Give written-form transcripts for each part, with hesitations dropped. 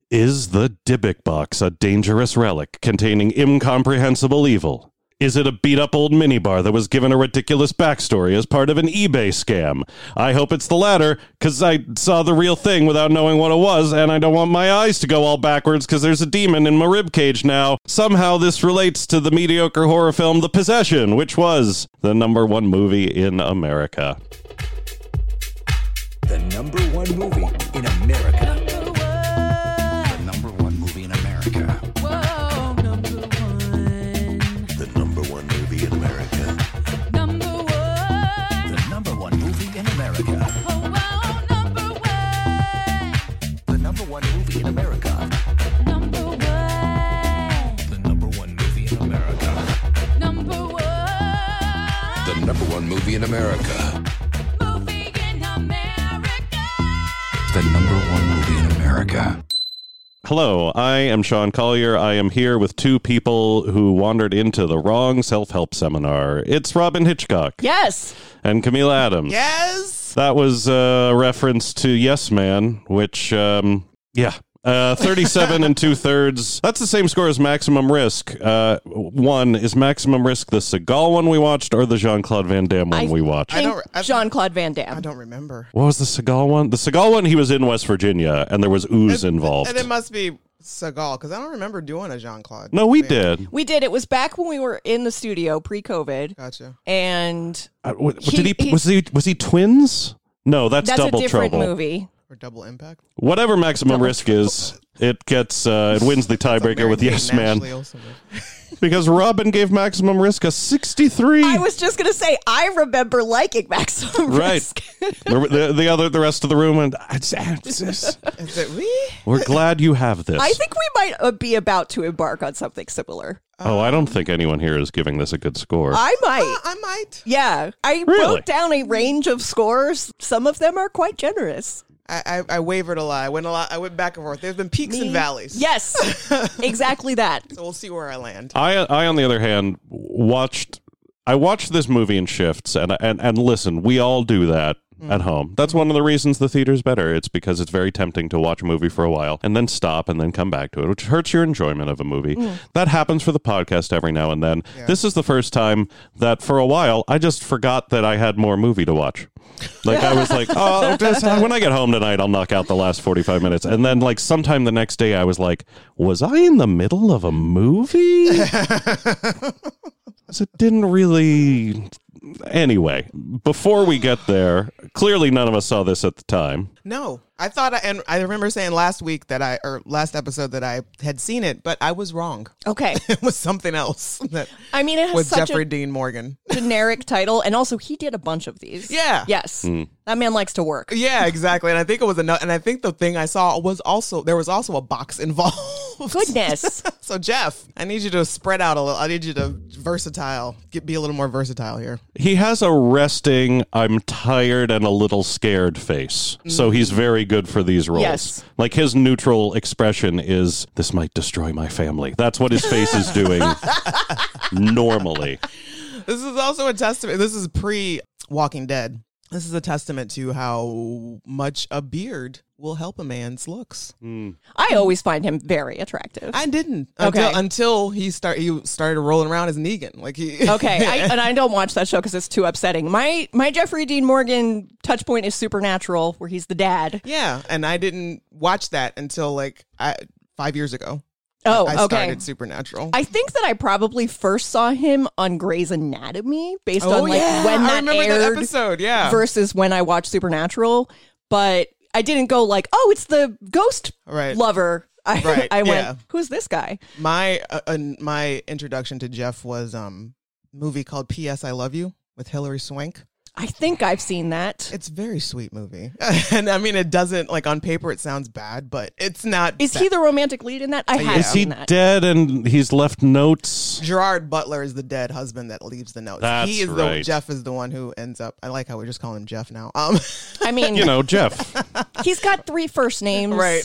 Is the Dybbuk box a dangerous relic containing incomprehensible evil? Is it a beat-up old minibar that was given a ridiculous backstory as part of an eBay scam? I hope it's the latter, because I saw the real thing without knowing what it was, and I don't want my eyes to go all backwards because there's a demon in my ribcage now. Somehow this relates to the mediocre horror film The Possession, which was the #1 movie in America. The #1 movie in America. The #1 movie in America. Whoa, number one. The #1 movie in America. Number one. The #1 movie in America. Oh, wow, number one. The #1 movie in America. Number one. The #1 movie in America. Number one. The #1 movie in America. Movie in America. The #1 movie in America. Hello, I am Sean Collier. I am here with two people who wandered into the wrong self-help seminar. It's Robin Hitchcock. Yes. And Camila Adams. Yes. That was a reference to Yes Man, which, 37 and 2/3. That's the same score as Maximum Risk. One, is Maximum Risk the Seagal one we watched or the Jean-Claude Van Damme one we watched? Jean-Claude Van Damme. I don't remember. What was the Seagal one? The Seagal one, he was in West Virginia, and there was ooze involved. And it must be Seagal, because I don't remember doing a Jean-Claude. No, we did. We did. It was back when we were in the studio pre-COVID. Gotcha. And Was he twins? No, that's a Double different Trouble. movie. Or Double Impact. Whatever Maximum Risk is, it gets it wins the tiebreaker with Yes Man, because Robin gave Maximum Risk a 63. I was just going to say, I remember liking Maximum Right. Risk. the rest of the room, and Is it we? we're glad you have this. I think we might be about to embark on something similar. I don't think anyone here is giving this a good score. I might. I might. Yeah. I Really? wrote down a range of scores. Some of them are quite generous. I wavered a lot. I went back and forth. There's been peaks and valleys. Yes. Exactly that. So we'll see where I land. I on the other hand, watched this movie in shifts, and listen, we all do that at home. That's one of the reasons the theater's better. It's because it's very tempting to watch a movie for a while and then stop and then come back to it, which hurts your enjoyment of a movie. That happens for the podcast every now and then. Yeah. This is the first time that for a while I just forgot that I had more movie to watch. Like I was like, when I get home tonight, I'll knock out the last 45 minutes. And then like sometime the next day I was like, was I in the middle of a movie? 'Cause it didn't really... Anyway, before we get there, clearly none of us saw this at the time. No, I thought, and I remember saying last episode that I had seen it, but I was wrong. Okay. It was something else. I mean, it has with such Jeffrey a Dean Morgan. generic title. And also, he did a bunch of these. Yeah. Yes. That man likes to work. Yeah, exactly. And I think it was enough. And I think the thing I saw was there was also a box involved. Goodness. So Jeff, I need you to spread out a little. I need you to be a little more versatile here. He has a resting, I'm tired and a little scared face. So he's very good for these roles. Yes. Like his neutral expression is, this might destroy my family. That's what his face is doing normally. This is also a testament. This is pre-Walking Dead. This is a testament to how much a beard will help a man's looks. I always find him very attractive. I didn't Okay. until he started rolling around as Negan. Like he Okay, I don't watch that show because it's too upsetting. My Jeffrey Dean Morgan touch point is Supernatural, where he's the dad. Yeah, and I didn't watch that until 5 years ago. Oh, I okay. started Supernatural. I think that I probably first saw him on Grey's Anatomy based on when I that remember aired that episode. Yeah, versus when I watched Supernatural. But I didn't go like, oh, it's the ghost lover. I went, who's this guy? My introduction to Jeff was a movie called P.S. I Love You with Hilary Swank. I think I've seen that. It's a very sweet movie. And I mean, it doesn't, on paper, it sounds bad, but it's not. Is he the romantic lead in that? I have Is he seen that. dead and he's left notes? Gerard Butler is the dead husband that leaves the notes. That's he is right. Jeff is the one who ends up. I like how we just call him Jeff now. I mean, Jeff. He's got 3 first names. Right.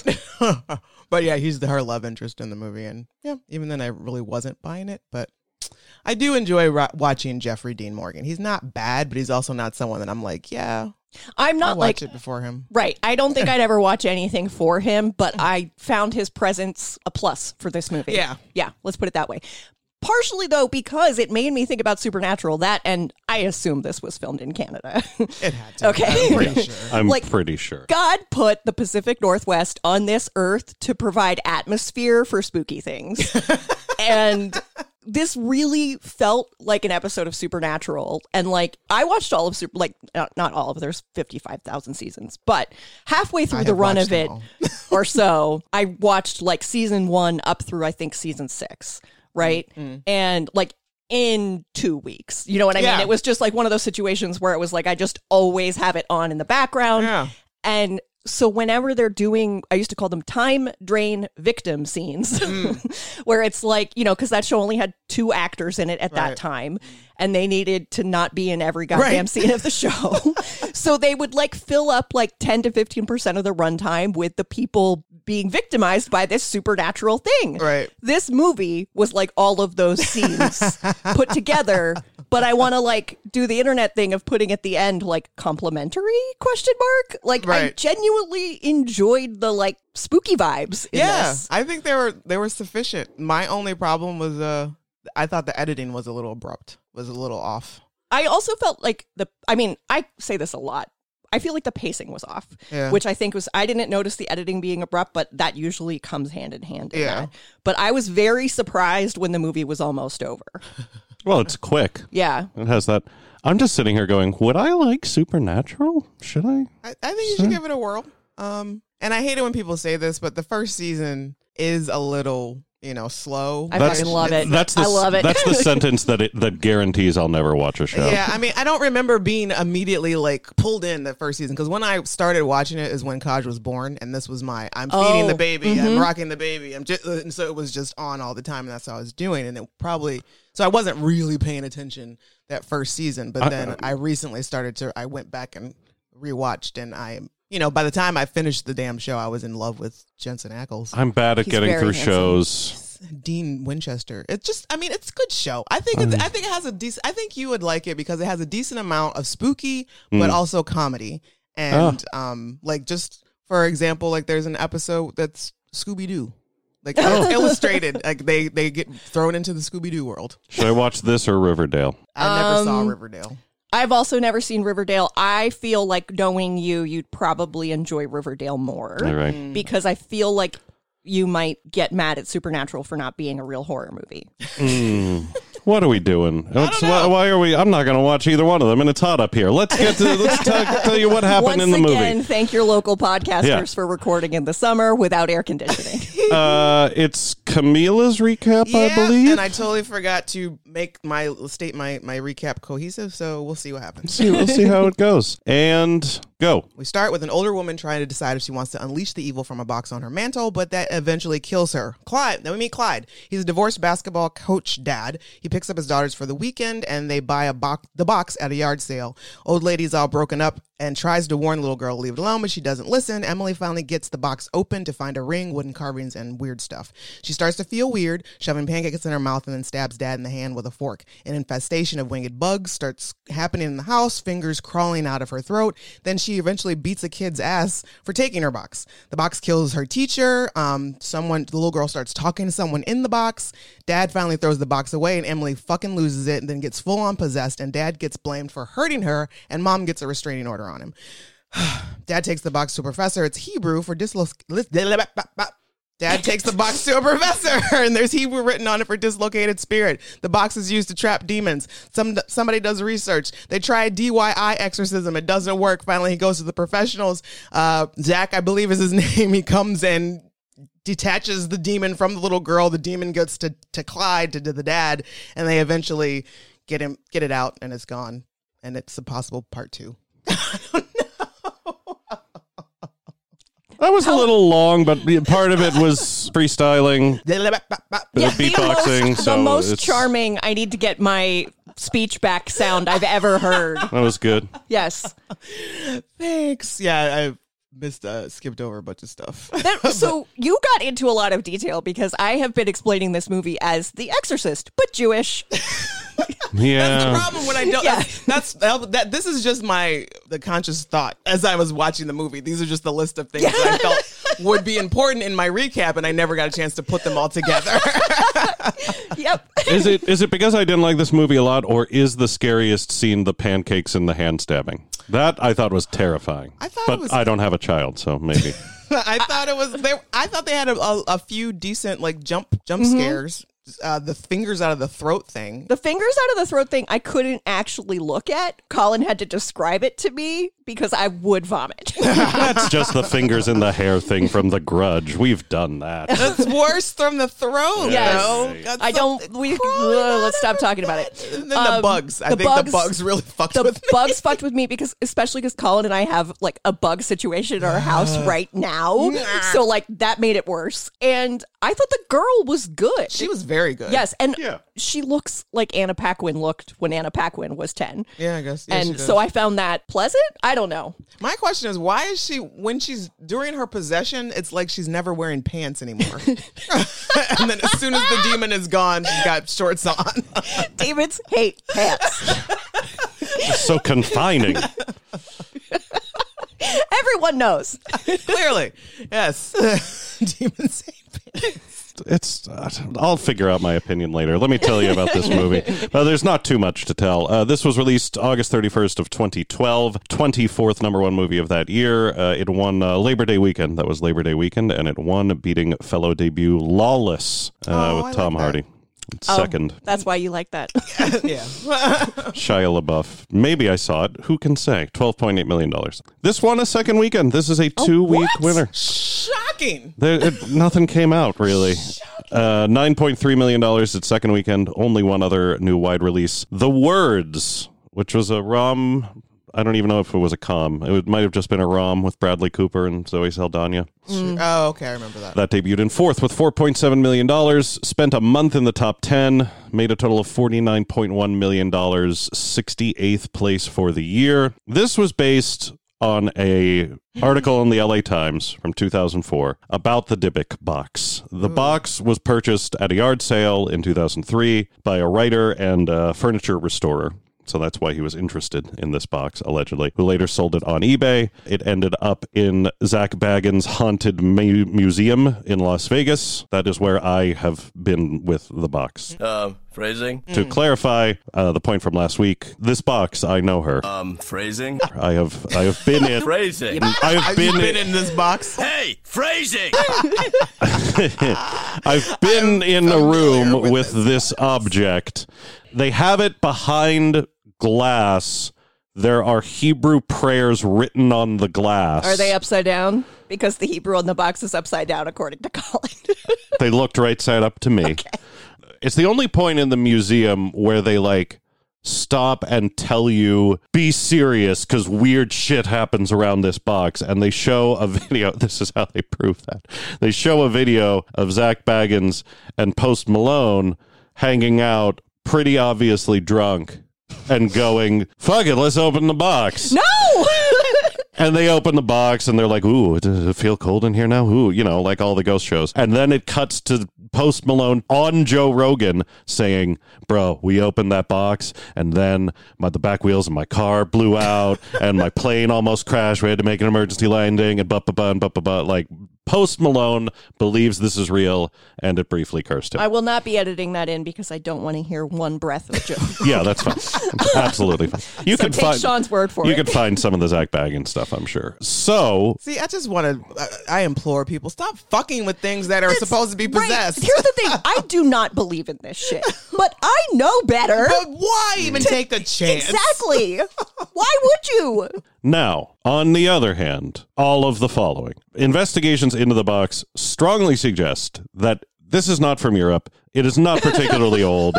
But yeah, he's her love interest in the movie. And yeah, even then I really wasn't buying it, but I do enjoy watching Jeffrey Dean Morgan. He's not bad, but he's also not someone that I'm like, yeah, I'm I'll not watch like it before him. right. I don't think I'd ever watch anything for him, but I found his presence a plus for this movie. Yeah. Yeah, let's put it that way. Partially, though, because it made me think about Supernatural, and I assume this was filmed in Canada. It had to. Okay. I'm pretty sure. I'm Like- pretty sure. God put the Pacific Northwest on this earth to provide atmosphere for spooky things. And this really felt like an episode of Supernatural. And like, I watched all of not all of it, there's 55,000 seasons, but halfway through I the have run watched of it them or so, I watched like season 1 up through, I think, season 6, right? And like, in 2 weeks, you know what I mean? Yeah. It was just like one of those situations where it was like I just always have it on in the background. Yeah. And so whenever they're doing, I used to call them time drain victim scenes, where it's like, you know, because that show only had 2 actors in it at that Right. time, and they needed to not be in every goddamn Right. scene of the show. So they would like fill up like 10 to 15% of the runtime with the people being victimized by this supernatural thing. Right. This movie was like all of those scenes put together, but I want to like do the internet thing of putting at the end like complimentary ? Like I Right. genuinely enjoyed the like spooky vibes in Yeah, this. I think they were sufficient. My only problem was I thought the editing was a little abrupt, was a little off. I also felt like I say this a lot. I feel like the pacing was off, Yeah. which I think was, I didn't notice the editing being abrupt, but that usually comes hand in hand. In Yeah. that. But I was very surprised when the movie was almost over. Well, it's quick. Yeah. It has that. I'm just sitting here going, would I like Supernatural? Should I? I think you should give it a whirl. And I hate it when people say this, but the first season is a little, slow. I fucking love it. That's the, I love it. That's the sentence that guarantees I'll never watch a show. Yeah, I mean, I don't remember being immediately like pulled in the first season because when I started watching it is when Kaj was born, and this was I'm feeding the baby, I'm rocking the baby, and so it was just on all the time, and that's how I was doing, and it probably so I wasn't really paying attention that first season, but then I recently I went back and rewatched, and by the time I finished the damn show, I was in love with Jensen Ackles. I'm bad at He's getting very through handsome. shows. Dean Winchester. It's just, it's a good show. I think it has a decent. I think you would like it because it has a decent amount of spooky, but also comedy. And like just for example, like there's an episode that's Scooby Doo. Like it's illustrated, like they get thrown into the Scooby Doo world. Should I watch this or Riverdale? I never saw Riverdale. I've also never seen Riverdale. I feel like knowing you'd probably enjoy Riverdale more. All right. Because I feel like you might get mad at Supernatural for not being a real horror movie. What are we doing? Why are we? I'm not going to watch either one of them, and it's hot up here. Let's tell you what happened Once in the again, movie. thank your local podcasters Yeah. for recording in the summer without air conditioning. It's Camila's recap, Yeah, I believe. and I totally forgot to make my recap cohesive. So we'll see what happens. We'll see how it goes. And go. We start with an older woman trying to decide if she wants to unleash the evil from a box on her mantle, but that eventually kills her. Then we meet Clyde. He's a divorced basketball coach dad. He picks up his daughters for the weekend, and they buy the box at a yard sale. Old lady's all broken up and tries to warn the little girl to leave it alone, but she doesn't listen. Emily finally gets the box open to find a ring, wooden carvings, and weird stuff. She starts to feel weird, shoving pancakes in her mouth, and then stabs Dad in the hand with a fork. An infestation of winged bugs starts happening in the house, fingers crawling out of her throat. Then she eventually beats a kid's ass for taking her box. The box kills her teacher. The little girl starts talking to someone in the box. Dad finally throws the box away, and Emily fucking loses it and then gets full on possessed, and Dad gets blamed for hurting her, and Mom gets a restraining order on him. Dad takes the box to a professor. It's Hebrew for Dad takes the box to a professor, and there's Hebrew written on it for dislocated spirit. The box is used to trap demons. Somebody does research. They try DIY exorcism. It doesn't work. Finally, he goes to the professionals. Zach, I believe is his name. He comes and detaches the demon from the little girl. The demon gets to Clyde, to the dad, and they eventually get it out, and it's gone. And it's a possible part 2. That was a little long, but part of it was freestyling, beatboxing. The most charming, I need to get my speech back sound I've ever heard. That was good. Yes. Thanks. Yeah, I skipped over a bunch of stuff. So you got into a lot of detail because I have been explaining this movie as The Exorcist, but Jewish. Yeah. That's the problem when I don't. Yeah. That. This is just the conscious thought as I was watching the movie. These are just the list of things that I felt would be important in my recap, and I never got a chance to put them all together. Yep. Is it because I didn't like this movie a lot, or is the scariest scene the pancakes and the hand stabbing? That I thought was terrifying. But I don't have a child, so maybe. I thought it was. I thought they had a few decent jump scares. The fingers out of the throat thing. The fingers out of the throat thing, I couldn't actually look at. Colin had to describe it to me because I would vomit. That's just the fingers in the hair thing from The Grudge. We've done that. That's worse from the throat. Yes. You know? I don't. Let's stop talking about it. And then the bugs. I think the bugs really fucked with me. The bugs fucked with me especially because Colin and I have a bug situation in our house right now. So that made it worse. And I thought the girl was good. She was very good. Yes, and she looks like Anna Paquin looked when Anna Paquin was 10. Yeah, I guess. Yeah, and so I found that pleasant. I don't know. My question is, why is she, when she's during her possession, it's like she's never wearing pants anymore. And then as soon as the demon is gone, she's got shorts on. Demons hate pants. It's so confining. Everyone knows. Clearly. Yes. Demons hate pants. I'll figure out my opinion later. Let me tell you about this movie. There's not too much to tell. This was released August 31st of 2012, 24th number one movie of that year. It won Labor Day weekend. That was Labor Day weekend, and it won, beating fellow debut Lawless with Tom Hardy. Second. That's why you like that. Yeah. Shia LaBeouf. Maybe I saw it. Who can say? $12.8 million. This won a second weekend. This is a 2-week winner. Shocking. Nothing came out, really. $9.3 million its second weekend. Only one other new wide release. The Words, which was a rom. I don't even know if it was a com. It might have just been a rom with Bradley Cooper and Zoe Saldana. Oh, okay. I remember that. That debuted in fourth with $4.7 million. Spent a month in the top 10. Made a total of $49.1 million. 68th place for the year. This was based on a article in the LA Times from 2004 about the Dybbuk box. The box was purchased at a yard sale in 2003 by a writer and a furniture restorer. So that's why he was interested in this box, allegedly, who later sold it on eBay. It ended up in Zach Bagans' Haunted Museum in Las Vegas. That is where I have been with the box. Phrasing? To clarify the point from last week, this box, I know her. Phrasing? I have been in... Phrasing. I've been in this box. Hey, phrasing! I've been in a room with this object. They have it behind glass. There are Hebrew prayers written on the glass. Are they upside down? Because the Hebrew on the box is upside down, according to Colin. They looked right side up to me. Okay. It's the only point in the museum where they stop and tell you, be serious, because weird shit happens around this box. And they show a video. This is how they prove that. They show a video of Zach Bagans and Post Malone hanging out, pretty obviously drunk, and going, fuck it, let's open the box. No! And they open the box and they're like, ooh, does it feel cold in here now? Ooh, like all the ghost shows. And then it cuts to Post Malone on Joe Rogan saying, bro, we opened that box and then the back wheels of my car blew out and my plane almost crashed. We had to make an emergency landing and like Post Malone believes this is real and it briefly cursed him. I will not be editing that in because I don't want to hear one breath of Joe. Yeah, that's fine. Absolutely fine. You can take find Sean's word for it. You can find some of the Zach Bagans stuff, I'm sure. So, see, I just want to. I implore people, stop fucking with things that are supposed to be possessed. Right. Here's the thing: I do not believe in this shit, but I know better. But why even take a chance? Exactly. Why would you? Now, on the other hand, all of the following investigations into the box strongly suggest that this is not from Europe. It is not particularly old.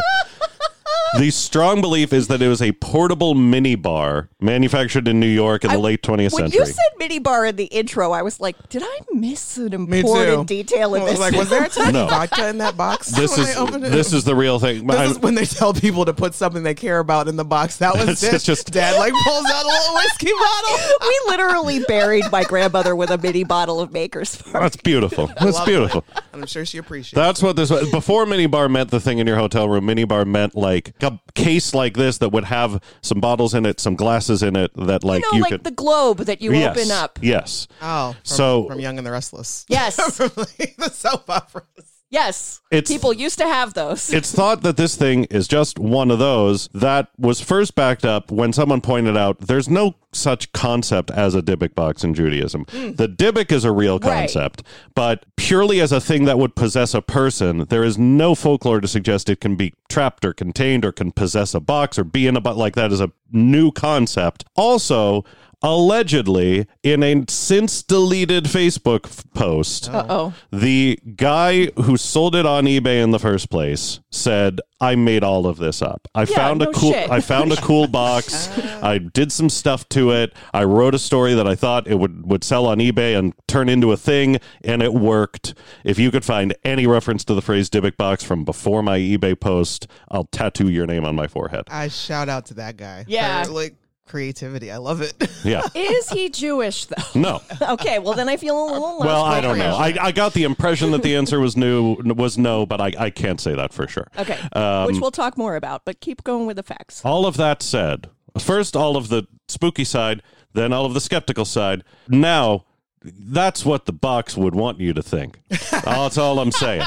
The strong belief is that it was a portable mini bar manufactured in New York in the late 20th when century. You said mini bar in the intro, I was like, did I miss an important detail in this? Was there a tiny No. vodka in that box? This is the real thing. This is when they tell people to put something they care about in the box. That was It's just- Dad pulls out a little whiskey bottle. We literally buried my grandmother with a mini bottle of Maker's Mark. That's beautiful. That's beautiful. And I'm sure she appreciates That's what this was. Before minibar meant the thing in your hotel room, minibar meant a case like this that would have some bottles in it, some glasses in it that like you know, like could the globe that you yes, open up. Yes. Oh, So- from Young and the Restless. Yes. From like, the soap operas. Yes. It's- People used to have those. It's thought that this thing is just one of those that was first backed up when someone pointed out there's no such concept as a Dybbuk box in Judaism. The Dybbuk is a real Right. concept, but purely as a thing that would possess a person, there is no folklore to suggest it can be trapped or contained or can possess a box or be in a box. Like that is a new concept. Also, allegedly, in a since deleted Facebook post, Uh-oh. the guy who sold it on eBay in the first place said, "I made all of this up. I found no a cool shit. I found a cool box. I did some stuff to it. I wrote a story that I thought it would sell on eBay and turn into a thing, and it worked. If you could find any reference to the phrase Dybbuk box from before my eBay post, I'll tattoo your name on my forehead." I shout out to that guy. Yeah. For, like creativity. I love it. Yeah. Is he Jewish, though? No. Okay, well, then I feel a little less Well, I don't know. appropriate. I got the impression that the answer was no, but I can't say that for sure. Okay, which we'll talk more about, but keep going with the facts. All of that said, first all of the spooky side, then all of the skeptical side. Now, that's what the box would want you to think. That's all I'm saying.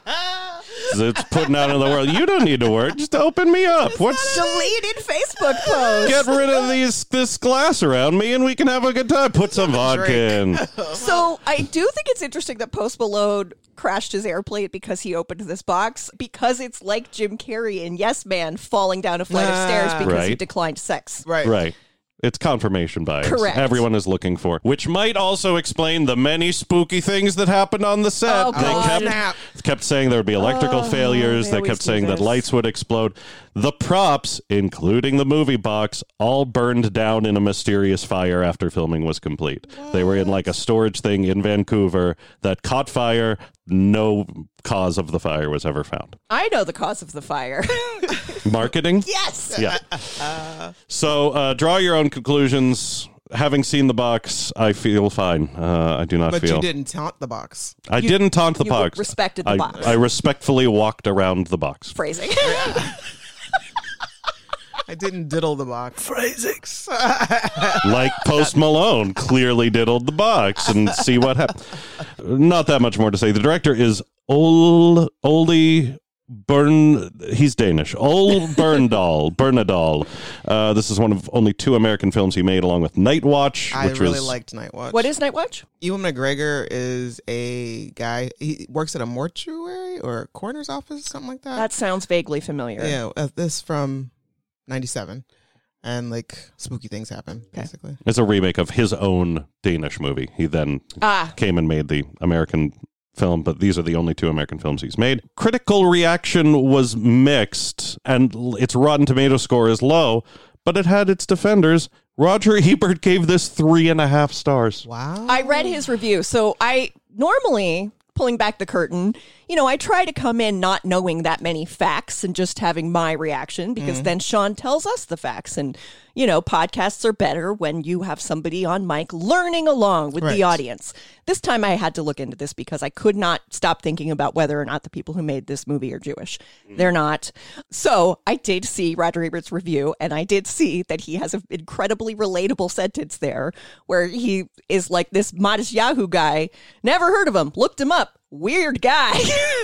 It's putting out in the world. You don't need to work. Just open me up. What's Deleted Facebook post. get rid of this glass around me and we can have a good time. Put some vodka in. So I do think it's interesting that Post Malone crashed his airplane because he opened this box, because it's like Jim Carrey in Yes Man falling down a flight of stairs because he Right. declined sex. Right. Right. It's confirmation bias. Correct. Everyone is looking for, which might also explain the many spooky things that happened on the set. Oh, They God. kept saying there would be electrical failures. they They always kept do saying that this. lights would explode. The props, including the movie box, all burned down in a mysterious fire after filming was complete. They were in like a storage thing in Vancouver that caught fire. No cause of the fire was ever found. I know the cause of the fire. Marketing? Yes. Yeah. So draw your own conclusions. Having seen the box, I feel fine. I do not But feel. you didn't taunt the box. I didn't taunt the you box. respected the box. I respectfully walked around the box. Phrasing. I didn't diddle the box. Phrasings. Like Post Malone clearly diddled the box and see what happened. Not that much more to say. The director is Ole he's Danish. Ole Bernadal. This is one of only 2 American films he made along with Night Watch, I which really was liked Night Watch. What is Night Watch? Ewan McGregor is a guy. He works at a mortuary or a coroner's office, something like that. That sounds vaguely familiar. Yeah, this from '97, and like spooky things happen. Basically, it's a remake of his own Danish movie. He then came and made the American film, but these are the only 2 American films he's made. Critical reaction was mixed, and its Rotten Tomato score is low, but it had its defenders. Roger Ebert gave this 3.5 stars. wow. I read his review. So I normally, pulling back the curtain, I try to come in not knowing that many facts and just having my reaction, because then Sean tells us the facts. And, podcasts are better when you have somebody on mic learning along with Right. the audience. This time I had to look into this because I could not stop thinking about whether or not the people who made this movie are Jewish. They're not. So I did see Roger Ebert's review, and I did see that he has an incredibly relatable sentence there where he is like this modest Yahoo guy. Never heard of him. Looked him up. Weird guy.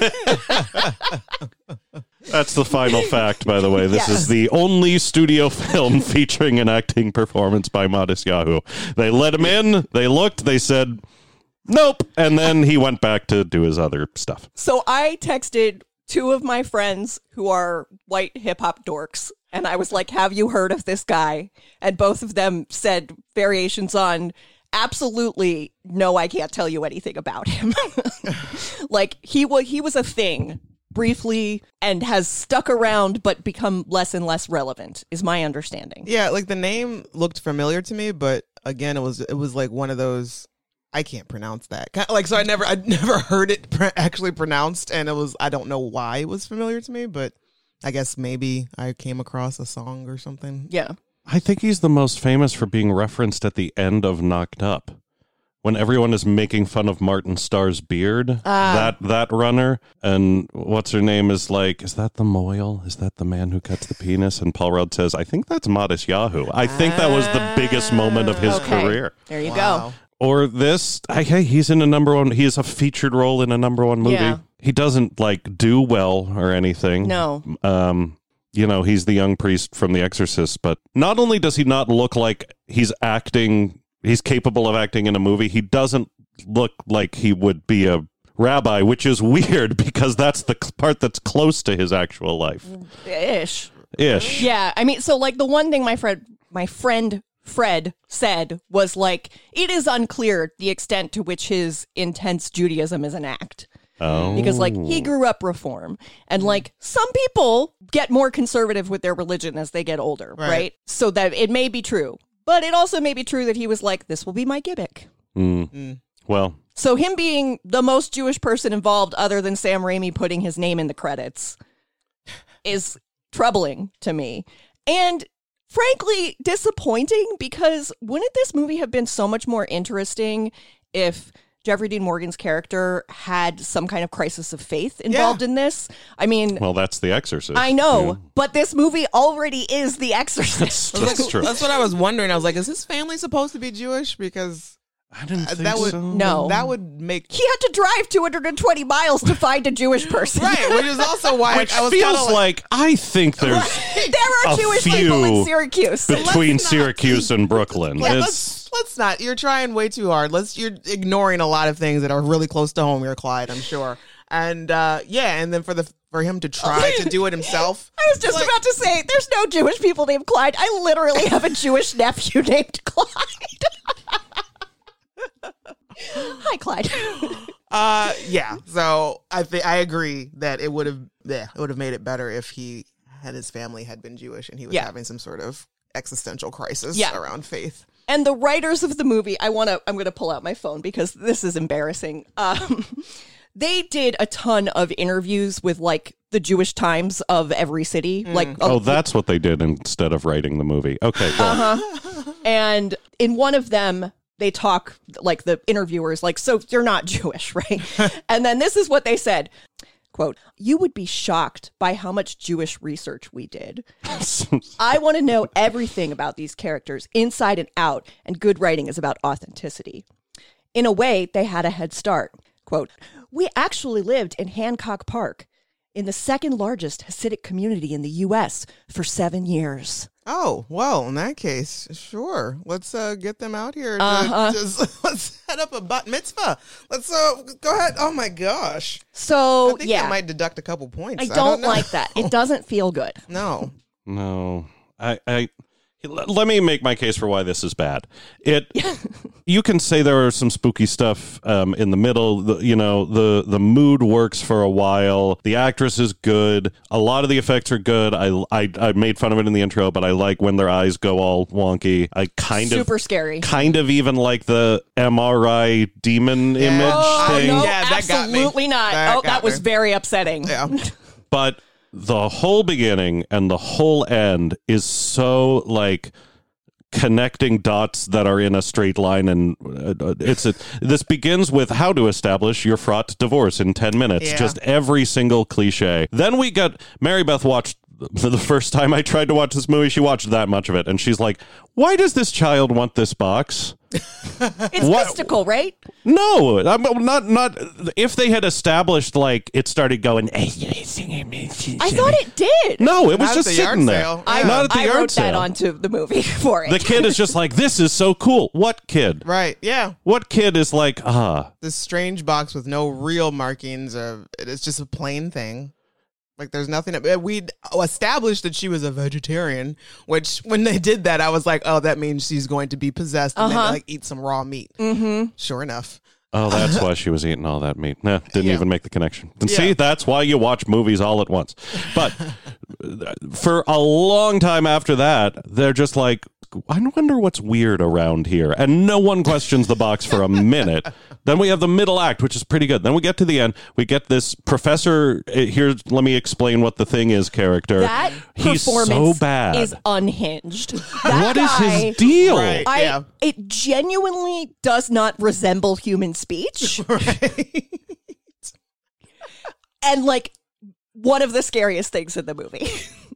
That's the final fact, by the way. This Yes. is the only studio film featuring an acting performance by Modest Yahoo. They let him in, they looked, they said, nope, and then he went back to do his other stuff. So I texted 2 of my friends who are white hip hop dorks, and I was like, have you heard of this guy? And both of them said variations on, absolutely, no, I can't tell you anything about him. Like, he was a thing briefly and has stuck around but become less and less relevant, is my understanding. Yeah, like the name looked familiar to me, but again, it was like one of those. I can't pronounce that. Like, so I'd never heard it actually pronounced, and I don't know why it was familiar to me, but I guess maybe I came across a song or something. Yeah. I think he's the most famous for being referenced at the end of Knocked Up, when everyone is making fun of Martin Starr's beard, that runner, and what's her name is like, is that the Moyle? Is that the man who cuts the penis? And Paul Rudd says, I think that's Modest Yahoo. I think that was the biggest moment of his career. There you Wow. go. Or this, hey, he's in a number one. He has a featured role in a number one movie. Yeah. He doesn't like do well or anything. No. You know, he's the young priest from The Exorcist, but not only does he not look like he's capable of acting in a movie, he doesn't look like he would be a rabbi, which is weird because that's the part that's close to his actual life. Ish. Yeah. I mean, so like the one thing my friend Fred said was like, it is unclear the extent to which his intense Judaism is an act. Oh. Because like he grew up Reform, and like some people get more conservative with their religion as they get older, right? So that it may be true, but it also may be true that he was like, this will be my gimmick. Well, So him being the most Jewish person involved other than Sam Raimi putting his name in the credits is troubling to me. And frankly, disappointing, because wouldn't this movie have been so much more interesting if Jeffrey Dean Morgan's character had some kind of crisis of faith involved in this? I mean, well, that's The Exorcist. I know, Yeah. but this movie already is The Exorcist. That's true. That's what I was wondering. I was like, is his family supposed to be Jewish? Because I didn't think that would so. No. that would make He had to drive 220 miles to find a Jewish person. right, which is also why Which I was feels kinda like I think there's There are A Jewish people in few Syracuse. between not- Syracuse and Brooklyn. Like, It's let's not. You're trying way too hard. You're ignoring a lot of things that are really close to home here, Clyde, I'm sure. And and then for him to try to do it himself. I was just about to say, there's no Jewish people named Clyde. I literally have a Jewish nephew named Clyde. Hi, Clyde. So I agree that it would have made it better if he had his family had been Jewish and he was Yeah. having some sort of existential crisis Yeah. around faith. And the writers of the movie, I'm going to pull out my phone because this is embarrassing. They did a ton of interviews with like the Jewish Times of every city. Like, oh, that's what they did instead of writing the movie. Okay, well, and in one of them, they talk like the interviewers, like, so you're not Jewish, right? And then this is what they said. Quote, you would be shocked by how much Jewish research we did. I want to know everything about these characters inside and out, and good writing is about authenticity. In a way, they had a head start. Quote, we actually lived in Hancock Park, in the second largest Hasidic community in the U.S. for 7 years. Oh, well, in that case, sure. Let's get them out here. Let's set up a bat mitzvah. Let's go ahead. Oh, my gosh. So, I think yeah, I might deduct a couple points. I don't know. like that. It doesn't feel good. No. no. Let me make my case for why this is bad. You can say there are some spooky stuff in the middle. The mood works for a while. The actress is good. A lot of the effects are good. I made fun of it in the intro, but I like when their eyes go all wonky. I Super scary. kind of even like the MRI demon image Oh, thing. no, Yeah, that got me. absolutely not. That That got was me. very upsetting. Yeah. But the whole beginning and the whole end is so like connecting dots that are in a straight line, and this begins with how to establish your fraught divorce in 10 minutes. Yeah. Just every single cliche. Then we got Mary Beth watched. For the first time I tried to watch this movie, she watched that much of it, and she's like, why does this child want this box? It's What- mystical, right? No, I'm not. If they had established, like, it started going, I thought it did. no, it was Not at just the yard sitting there. sale. Not at the I yard wrote that sale. onto the movie for it. The kid is just like, this is so cool. What kid? Right. Yeah. What kid is like, This strange box with no real markings. It's just a plain thing. Like, there's nothing. We'd established that she was a vegetarian, which when they did that, I was like, oh, that means she's going to be possessed and maybe, like, eat some raw meat. Mm-hmm. Sure enough. oh, that's why she was eating all that meat. Nah, didn't Yeah. even make the connection. And Yeah. see, that's why you watch movies all at once. But for a long time after that, they're just like, I wonder what's weird around here. And no one questions the box for a minute. Then we have the middle act, which is pretty good. Then we get to the end. We get this professor. Here, let me explain what the thing is character. That He's performance so bad. is unhinged. What is guy, his deal? Right. Yeah. It genuinely does not resemble human speech. Right. And like one of the scariest things in the movie.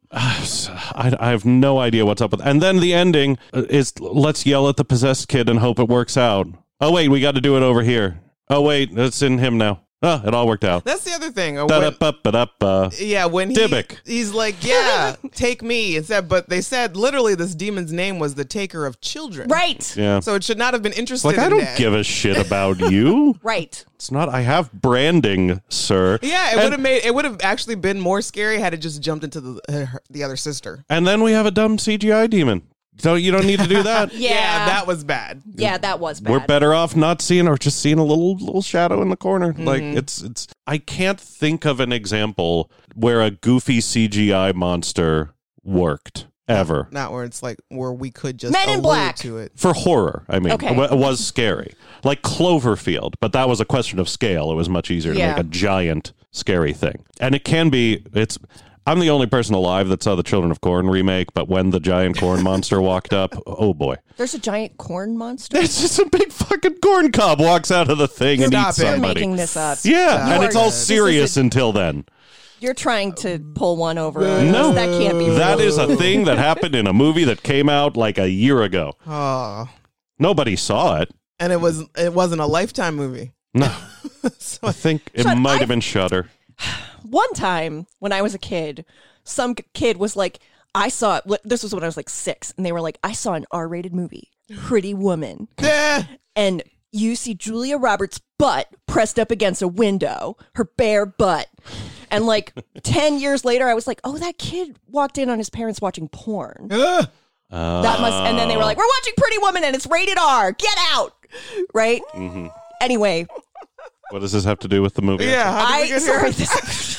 I have no idea what's up with. And then the ending is let's yell at the possessed kid and hope it works out. Oh wait, we got to do it over here. Oh wait, it's in him now. Oh, it all worked out. That's the other thing. Da-da-ba-ba-da-ba. When Dybbuk. he's like, yeah, take me. Instead, but they said literally this demon's name was the taker of children. Right. Yeah. So it should not have been interested Like, in I don't that. give a shit about you. Right. It's not, I have branding, sir. Yeah, And- it would have actually been more scary had it just jumped into the other sister. And then we have a dumb CGI demon. So you don't need to do that. Yeah. That was bad. Yeah, that was bad. We're better off not seeing or just seeing a little shadow in the corner. Mm-hmm. Like it's I can't think of an example where a goofy CGI monster worked ever. Not where it's like where we could just Men in allude Black. to it. For horror, I mean, Okay. it was scary. Like Cloverfield, but that was a question of scale. It was much easier to Yeah. make a giant scary thing. And it can be, I'm the only person alive that saw the Children of Corn remake, but when the giant corn monster walked up, oh boy. There's a giant corn monster. It's just a big fucking corn cob walks out of the thing and Stop eats it. You're somebody. making this up. Yeah, and You it's are- all this is serious a- until then. You're trying to pull one over. No. That can't be That real. is a thing that happened in a movie that came out like a year ago. Oh, Nobody saw it. and it wasn't a Lifetime movie. No, So I think it Shut- might have been Shudder. One time when I was a kid, some kid was like, this was when I was like 6, and they were like, I saw an R-rated movie, Pretty Woman. And you see Julia Roberts' butt pressed up against a window, her bare butt. And like 10 years later, I was like, oh, that kid walked in on his parents watching porn. That must, and then they were like, we're watching Pretty Woman and it's rated R. Get out. Right? Mm-hmm. Anyway, What does this have to do with the movie? Yeah, how did we get sorry, here?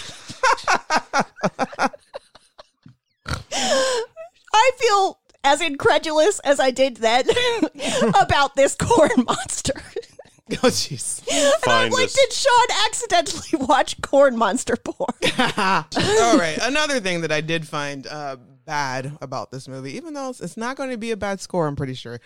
I feel as incredulous as I did then about this corn monster. Oh, jeez. And I'm Find like, this. did Sean accidentally watch corn monster porn? All right. Another thing that I did find bad about this movie, even though it's not going to be a bad score, I'm pretty sure.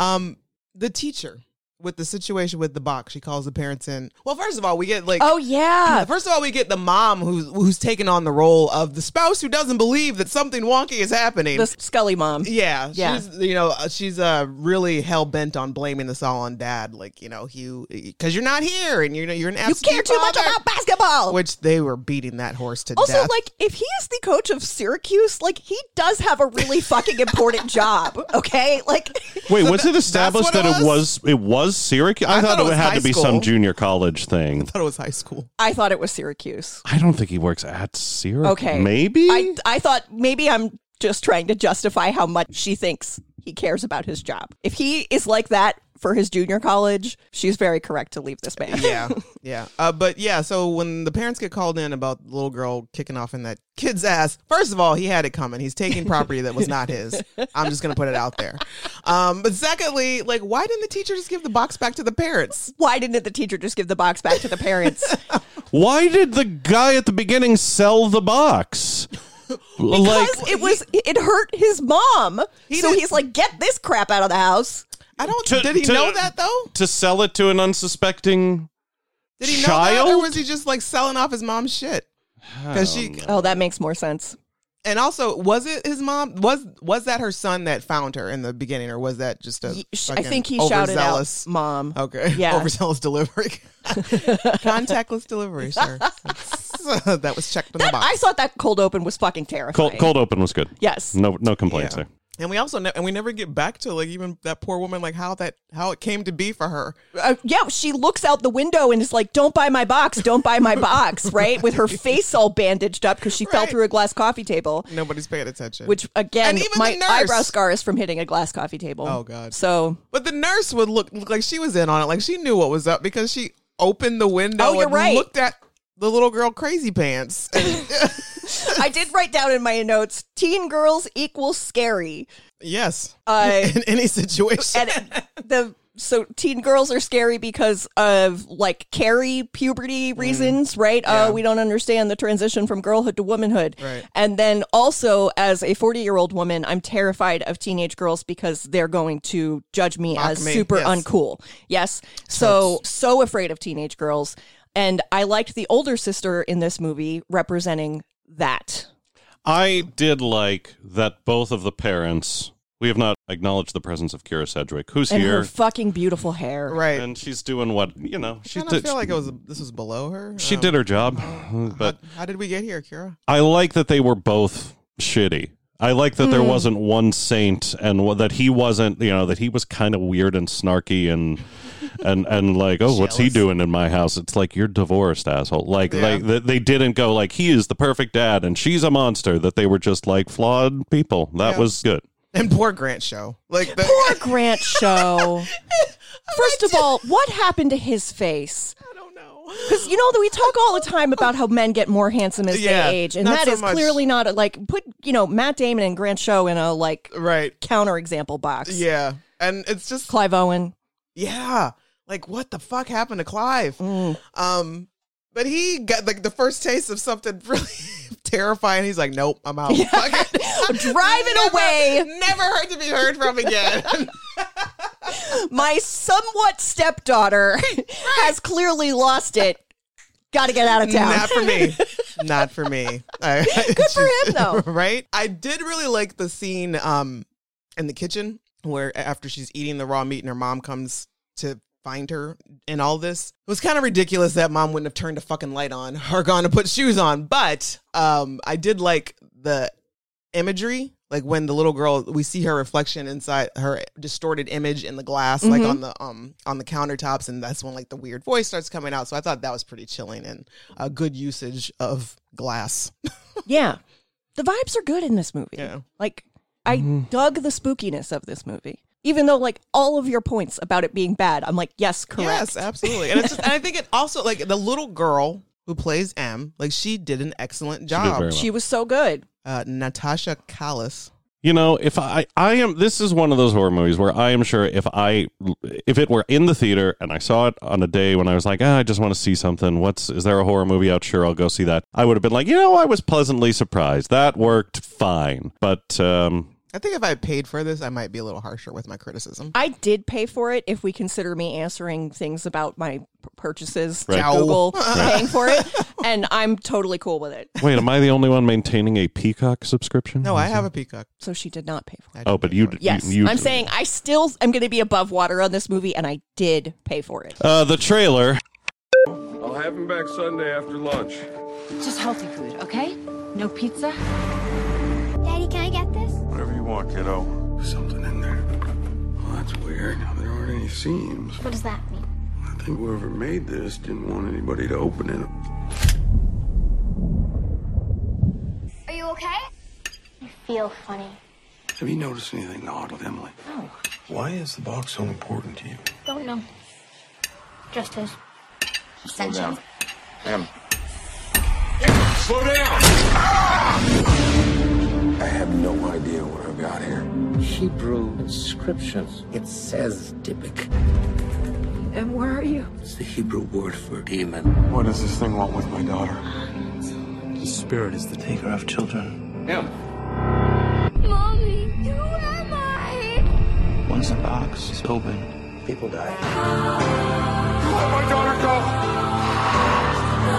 The teacher with the situation with the box, she calls the parents in. Well, first of all, we get like. Oh, yeah. First of all, we get the mom who's taken on the role of the spouse who doesn't believe that something wonky is happening. The Scully mom. Yeah, Yeah. she's really hell bent on blaming this all on dad, like because you're not here and you're an You absentee care too much father. about basketball. Which they were beating that horse to Also, death. like, if he is the coach of Syracuse, like, he does have a really fucking important job, okay? Like, Wait, was it established what that it it was Syracuse? I thought it was it had high to be school. some junior college thing. I thought it was high school. I thought it was Syracuse. I don't think he works at Syracuse. Okay. Maybe? I thought maybe I'm just trying to justify how much she thinks he cares about his job. If he is like that for his junior college, she's very correct to leave this man. Yeah. But yeah, so when the parents get called in about the little girl kicking off in that kid's ass, first of all, he had it coming. He's taking property that was not his. I'm just going to put it out there. But secondly, like, why didn't the teacher just give the box back to the parents? Why didn't the teacher just give the box back to the parents? Why did the guy at the beginning sell the box? Because it hurt his mom. So did- he's like, get this crap out of the house. I don't. To- did he to- know that though? to sell it to an unsuspecting Did he know child? that, or was he just like selling off his mom's shit? Because she, Oh, that makes more sense. and also, was it his mom? Was that her son that found her in the beginning, or was that just a? I fucking think he shouted out, overzealous- "Mom." Okay. Yeah. Overzealous delivery. Contactless delivery, sure. That was checked in the box. I thought that cold open was fucking terrifying. Cold open was good. Yes. No complaints Yeah. there. And we also and we never get back to like even that poor woman, like how it came to be for her. Yeah, she looks out the window and is like, "Don't buy my box, don't buy my box," right? With her face all bandaged up because she fell Right. through a glass coffee table. Nobody's paying attention. Which again, And even my the nurse. eyebrow scar is from hitting a glass coffee table. Oh, God. So But the nurse would look like she was in on it, like she knew what was up because she opened the window Oh, you're and right. looked at the little girl crazy pants. I did write down in my notes, teen girls equals scary. Yes. In any situation. And so teen girls are scary because of like Carrie puberty reasons, right? Yeah. We don't understand the transition from girlhood to womanhood. Right. And then also as a 40-year-old woman, I'm terrified of teenage girls because they're going to judge me Mock as me, super yes. uncool. Yes. So afraid of teenage girls. And I liked the older sister in this movie representing that. I did like that both of the parents. We have not acknowledged the presence of Kira Sedgwick, who's And here, her fucking beautiful hair. Right. and she's doing what she I did. feel like this was below her. She did her job, but How did we get here, Kira? I like that they were both shitty. I like that there wasn't one saint, and that he wasn't. That he was kind of weird and snarky and like, oh, what's he Jealous. doing in my house? It's like, you're divorced, asshole. Like they didn't go like, he is the perfect dad and she's a monster. That they were just like flawed people. That Yeah. was good. And poor Grant Show. Like Poor Grant Show. First of all, what happened to his face? I don't know. Because that we talk all the time about how men get more handsome as Yeah, they age, and not that so is much. clearly not put Matt Damon and Grant Show in a Right. counterexample box. Yeah. And it's just Clive Owen. yeah. Like what the fuck happened to Clive? Mm. But he got like the first taste of something really terrifying. He's like, nope, I'm out. Fuck it. Driving away. Never heard to be heard from again. My somewhat stepdaughter has clearly lost it. Got to get out of town. Not for me. Not for me. Good for him, though. Right? I did really like the scene in the kitchen where after she's eating the raw meat and her mom comes to find her in all this. It was kind of ridiculous that mom wouldn't have turned a fucking light on or gone to put shoes on. But I did like the imagery. Like when the little girl, we see her reflection inside her distorted image in the glass, like on the countertops, and that's when like the weird voice starts coming out. So I thought that was pretty chilling and a good usage of glass. Yeah. The vibes are good in this movie. Yeah. Like, I dug the spookiness of this movie. Even though, like, all of your points about it being bad, I'm like, yes, correct. Yes, absolutely. And it's just, and I think it also like the little girl who plays M, like she did an excellent did very job. well. She was so good. Natasha Callis. If I am, this is one of those horror movies where I am sure if it were in the theater and I saw it on a day when I was like, I just want to see something. Is there a horror movie out? Sure, I'll go see that. I would have been like, I was pleasantly surprised. That worked fine. But, I think if I paid for this, I might be a little harsher with my criticism. I did pay for it if we consider me answering things about my purchases to Right. Google paying for it. And I'm totally cool with it. wait, am I the only one maintaining a Peacock subscription? No, I have a Peacock. So she did not pay for it. I Oh, did but pay you, for it. Yes. you I'm saying I still am going to be above water on this movie, and I did pay for it. the trailer. I'll have him back Sunday after lunch. Just healthy food, okay? No pizza? Daddy, can I get this? Whatever you want, kiddo. Something in there. Well, that's weird. There aren't any seams. What does that mean? I think whoever made this didn't want anybody to open it. Are you okay? I feel funny. Have you noticed anything odd with Emily? No. Why is the box so important to you? Don't know. Just his. Slow down. Em. Slow down! I have no idea what I've got here. Hebrew inscriptions. It says Dybbuk. And where are you? It's the Hebrew word for demon. What does this thing want with my daughter? The spirit is the taker of children. Em. Mommy, who am I? Once the box is open, people die. Let my daughter go!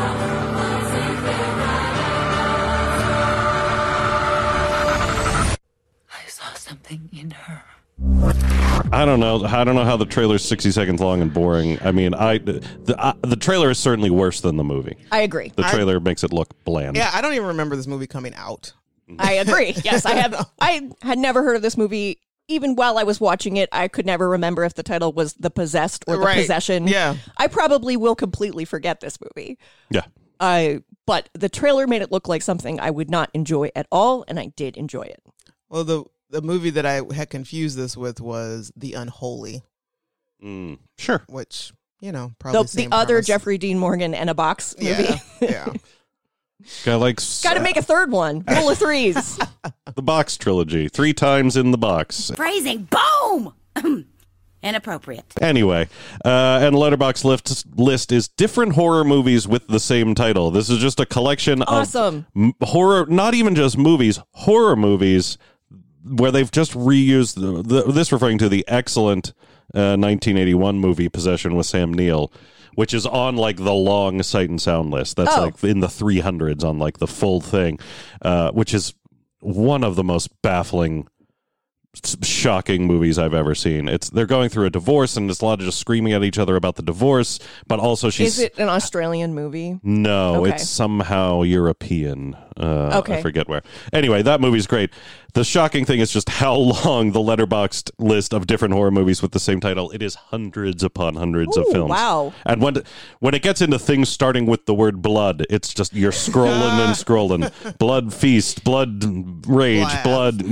I saw something in her. I don't know how the trailer's 60 seconds long and boring. I mean, the trailer is certainly worse than the movie. I agree. The trailer makes it look bland. Yeah, I don't even remember this movie coming out. I agree. Yes, I had never heard of this movie. Even while I was watching it, I could never remember if the title was The Possessed or The Right. Possession. Yeah. I probably will completely forget this movie. Yeah. But the trailer made it look like something I would not enjoy at all, and I did enjoy it. Well, the movie that I had confused this with was The Unholy, Sure. which, probably The same other premise. Jeffrey Dean Morgan and a box movie. Yeah, yeah. Guy likes Got to make a third one. Rule of threes. the box trilogy. 3 times in the box. Phrasing. Boom! Inappropriate. Anyway, and Letterboxd list is different horror movies with the same title. This is just a collection Awesome. of horror, not even just movies, horror movies, where they've just reused this, referring to the excellent 1981 movie Possession with Sam Neill, which is on like the long Sight and Sound list. That's like in the 300s on like the full thing, which is one of the most baffling, shocking movies I've ever seen. They're going through a divorce, and there's a lot of just screaming at each other about the divorce, but also Is it an Australian movie? No, Okay. it's somehow European. Okay. I forget where. Anyway, that movie's great. The shocking thing is just how long the Letterboxd list of different horror movies with the same title. It is hundreds upon hundreds of Ooh, films. wow. And when it gets into things starting with the word blood, it's just you're scrolling and scrolling. Blood feast, blood rage, blood,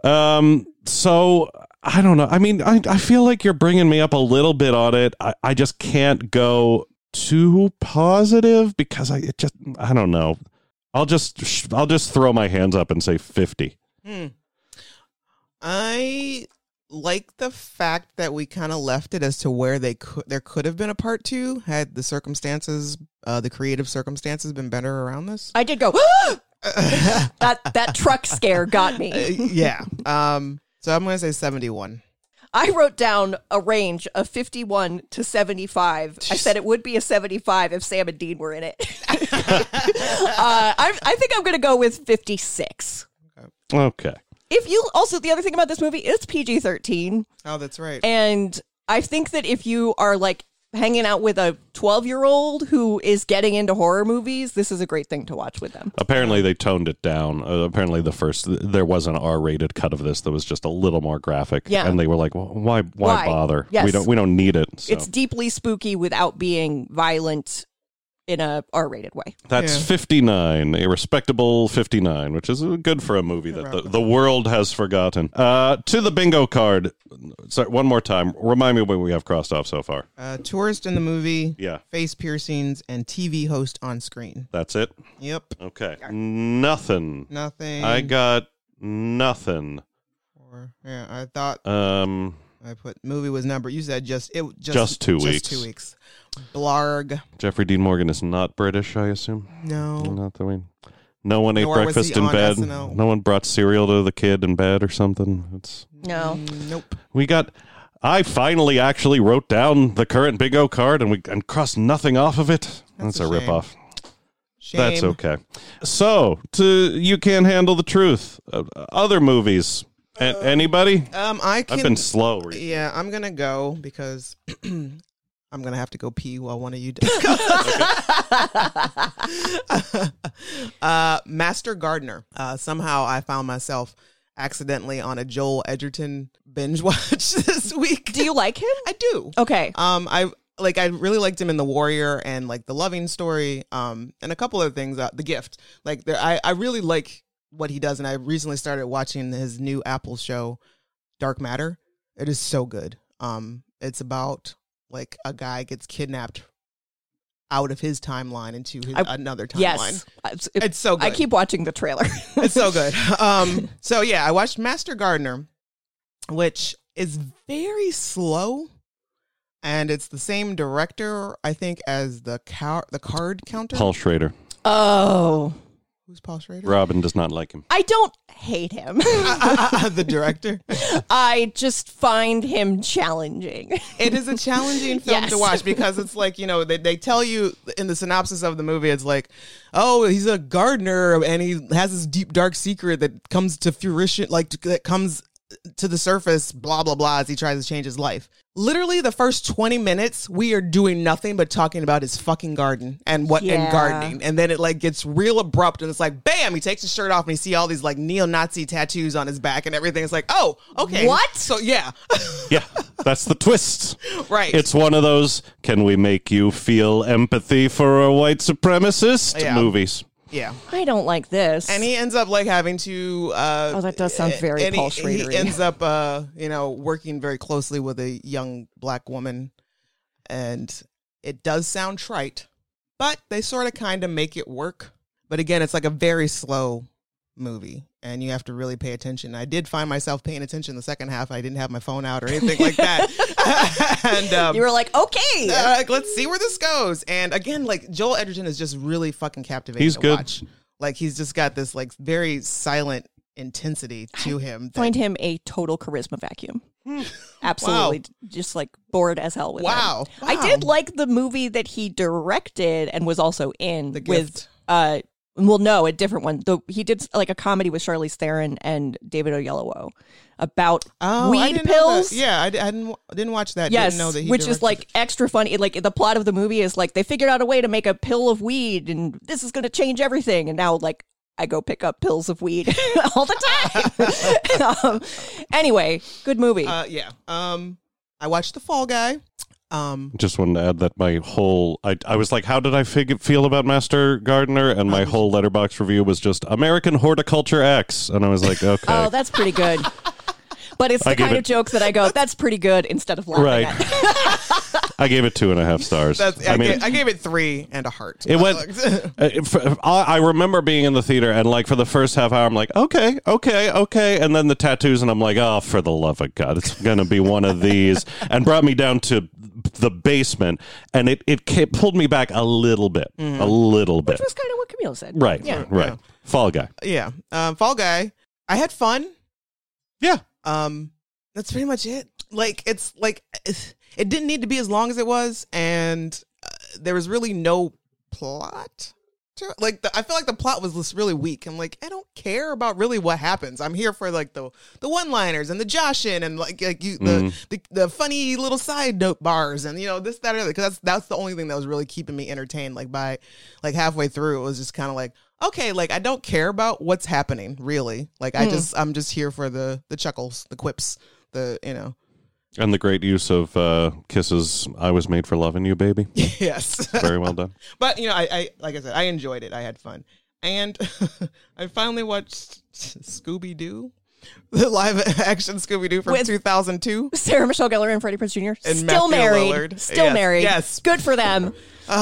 So I don't know. I mean, I feel like you're bringing me up a little bit on it. I just can't go too positive because I don't know. I'll just throw my hands up and say 50. I like the fact that we kind of left it as to where there could have been a part 2 had the circumstances, the creative circumstances, been better around this. I did go, that truck scare got me. Yeah. So I'm going to say 71. I wrote down a range of 51 to 75. I said it would be a 75 if Sam and Dean were in it. I think I'm going to go with 56. Okay. The other thing about this movie, it's PG-13. Oh, that's right. And I think that if you are like hanging out with a 12-year-old who is getting into horror movies, this is a great thing to watch with them. Apparently they toned it down. Apparently there was an R-rated cut of this that was just a little more graphic. Yeah. And they were like, well, why bother? Yes. We don't need it. So. It's deeply spooky without being violent in a R-rated way. That's 59, a respectable 59, which is good for a movie that the world has forgotten. To the bingo card. Sorry, one more time. Remind me what we have crossed off so far. Tourist in the movie, Yeah. face piercings, and TV host on screen. That's it? Yep. Okay. Nothing. I got nothing. Yeah, I thought I put movie was number. You said just 2 weeks. 2 weeks. Blarg. Jeffrey Dean Morgan is not British, I assume. No. Not that we. No one ate Nor was breakfast he in on bed. SNL. No one brought cereal to the kid in bed or something. No. Nope. I finally actually wrote down the current bingo card and crossed nothing off of it. That's a shame. ripoff. Shame. That's okay. So, You Can't Handle the Truth. Other movies. Anybody? I've been slow. Yeah, I'm gonna go because I'm gonna have to go pee while one of you Master Gardener. Somehow I found myself accidentally on a Joel Edgerton binge watch this week. Do you like him? I do. Okay. I really liked him in The Warrior and like The Loving Story, and a couple other things. The Gift. I really like what he does, and I recently started watching his new Apple show, Dark Matter. It is so good. It's about like a guy gets kidnapped out of his timeline into another timeline. Yes, it's so good. I keep watching the trailer. It's so good. So yeah, I watched Master Gardener, which is very slow, and it's the same director, I think, as the Card Counter. Paul Schrader. Oh. Who's Paul Schrader? Robin does not like him. I don't hate him. The director? I just find him challenging. It is a challenging film to watch because it's like, they tell you in the synopsis of the movie, it's like, oh, he's a gardener and he has this deep, dark secret that comes to fruition, that comes to the surface, blah, blah, blah, as he tries to change his life. Literally the first 20 minutes, we are doing nothing but talking about his fucking garden and gardening. And then it gets real abrupt and it's like, bam, he takes his shirt off and you see all these neo-Nazi tattoos on his back and everything. It's like, oh, okay. What? So yeah. Yeah, that's the twist. Right. It's one of those, can we make you feel empathy for a white supremacist movies. Yeah. I don't like this. And he ends up having to that does sound very Paul Schrader. He ends up working very closely with a young black woman, and it does sound trite, but they sort of kind of make it work But again, it's like a very slow movie, and you have to really pay attention. I did find myself paying attention the second half. I didn't have my phone out or anything like that. And you were like, okay, let's see where this goes. And again, like Joel Edgerton is just really fucking captivating. He's to good. Watch. Like he's just got this like very silent intensity to him. Find him a total charisma vacuum. Absolutely. Wow. Just like bored as hell with Wow. him. I did like the movie that he directed and was also in The with Gift. well, no, a different one. Though he did like a comedy with Charlize Theron and David Oyelowo about I weed didn't know pills. that. Yeah, I didn't watch that. Yes, Didn't know that he which is directed like it. extra funny. Like the plot of the movie is like they figured out a way to make a pill of weed, and this is going to change everything. And now, like, I go pick up pills of weed all the time. Anyway, good movie. Yeah. I watched The Fall Guy. Just wanted to add that my whole I was like, how did I feel about Master Gardener? And my whole Letterboxd review was just American Horticulture X, and I was like, okay, Oh, that's pretty good. But it's the kind of joke that I go, that's pretty good, instead of laughing right. at. I gave it 2.5 stars. I gave it 3 and a heart. It went. I remember being in the theater, and like for the first half hour, I'm like, okay, and then the tattoos, and I'm like, oh, for the love of God, it's gonna be one of these, and brought me down to the basement, and it pulled me back a little bit, a little bit. Which was kind of what Camille said. Right, Yeah. right. Yeah. Fall Guy. Yeah. Fall Guy. I had fun. Yeah. That's pretty much it. Like it's like it didn't need to be as long as it was, and there was really no plot to it. Like I feel like the plot was just really weak. I'm like, I don't care about really what happens. I'm here for like the one-liners and the joshing and like you the funny little side note bars and this, that, or other. Because that's the only thing that was really keeping me entertained. Like by like halfway through, it was just kind of like, okay, like I don't care about what's happening really. Like I'm just here for the chuckles, the quips, And the great use of Kiss's "I Was Made for Loving You, Baby." Yes, very well done. But I like I said, I enjoyed it. I had fun, and I finally watched Scooby Doo, the live action Scooby Doo from 2002. Sarah Michelle Gellar and Freddie Prinze Jr. And Still Matthew married. Lillard. Still Yes, married. yes. Good for them.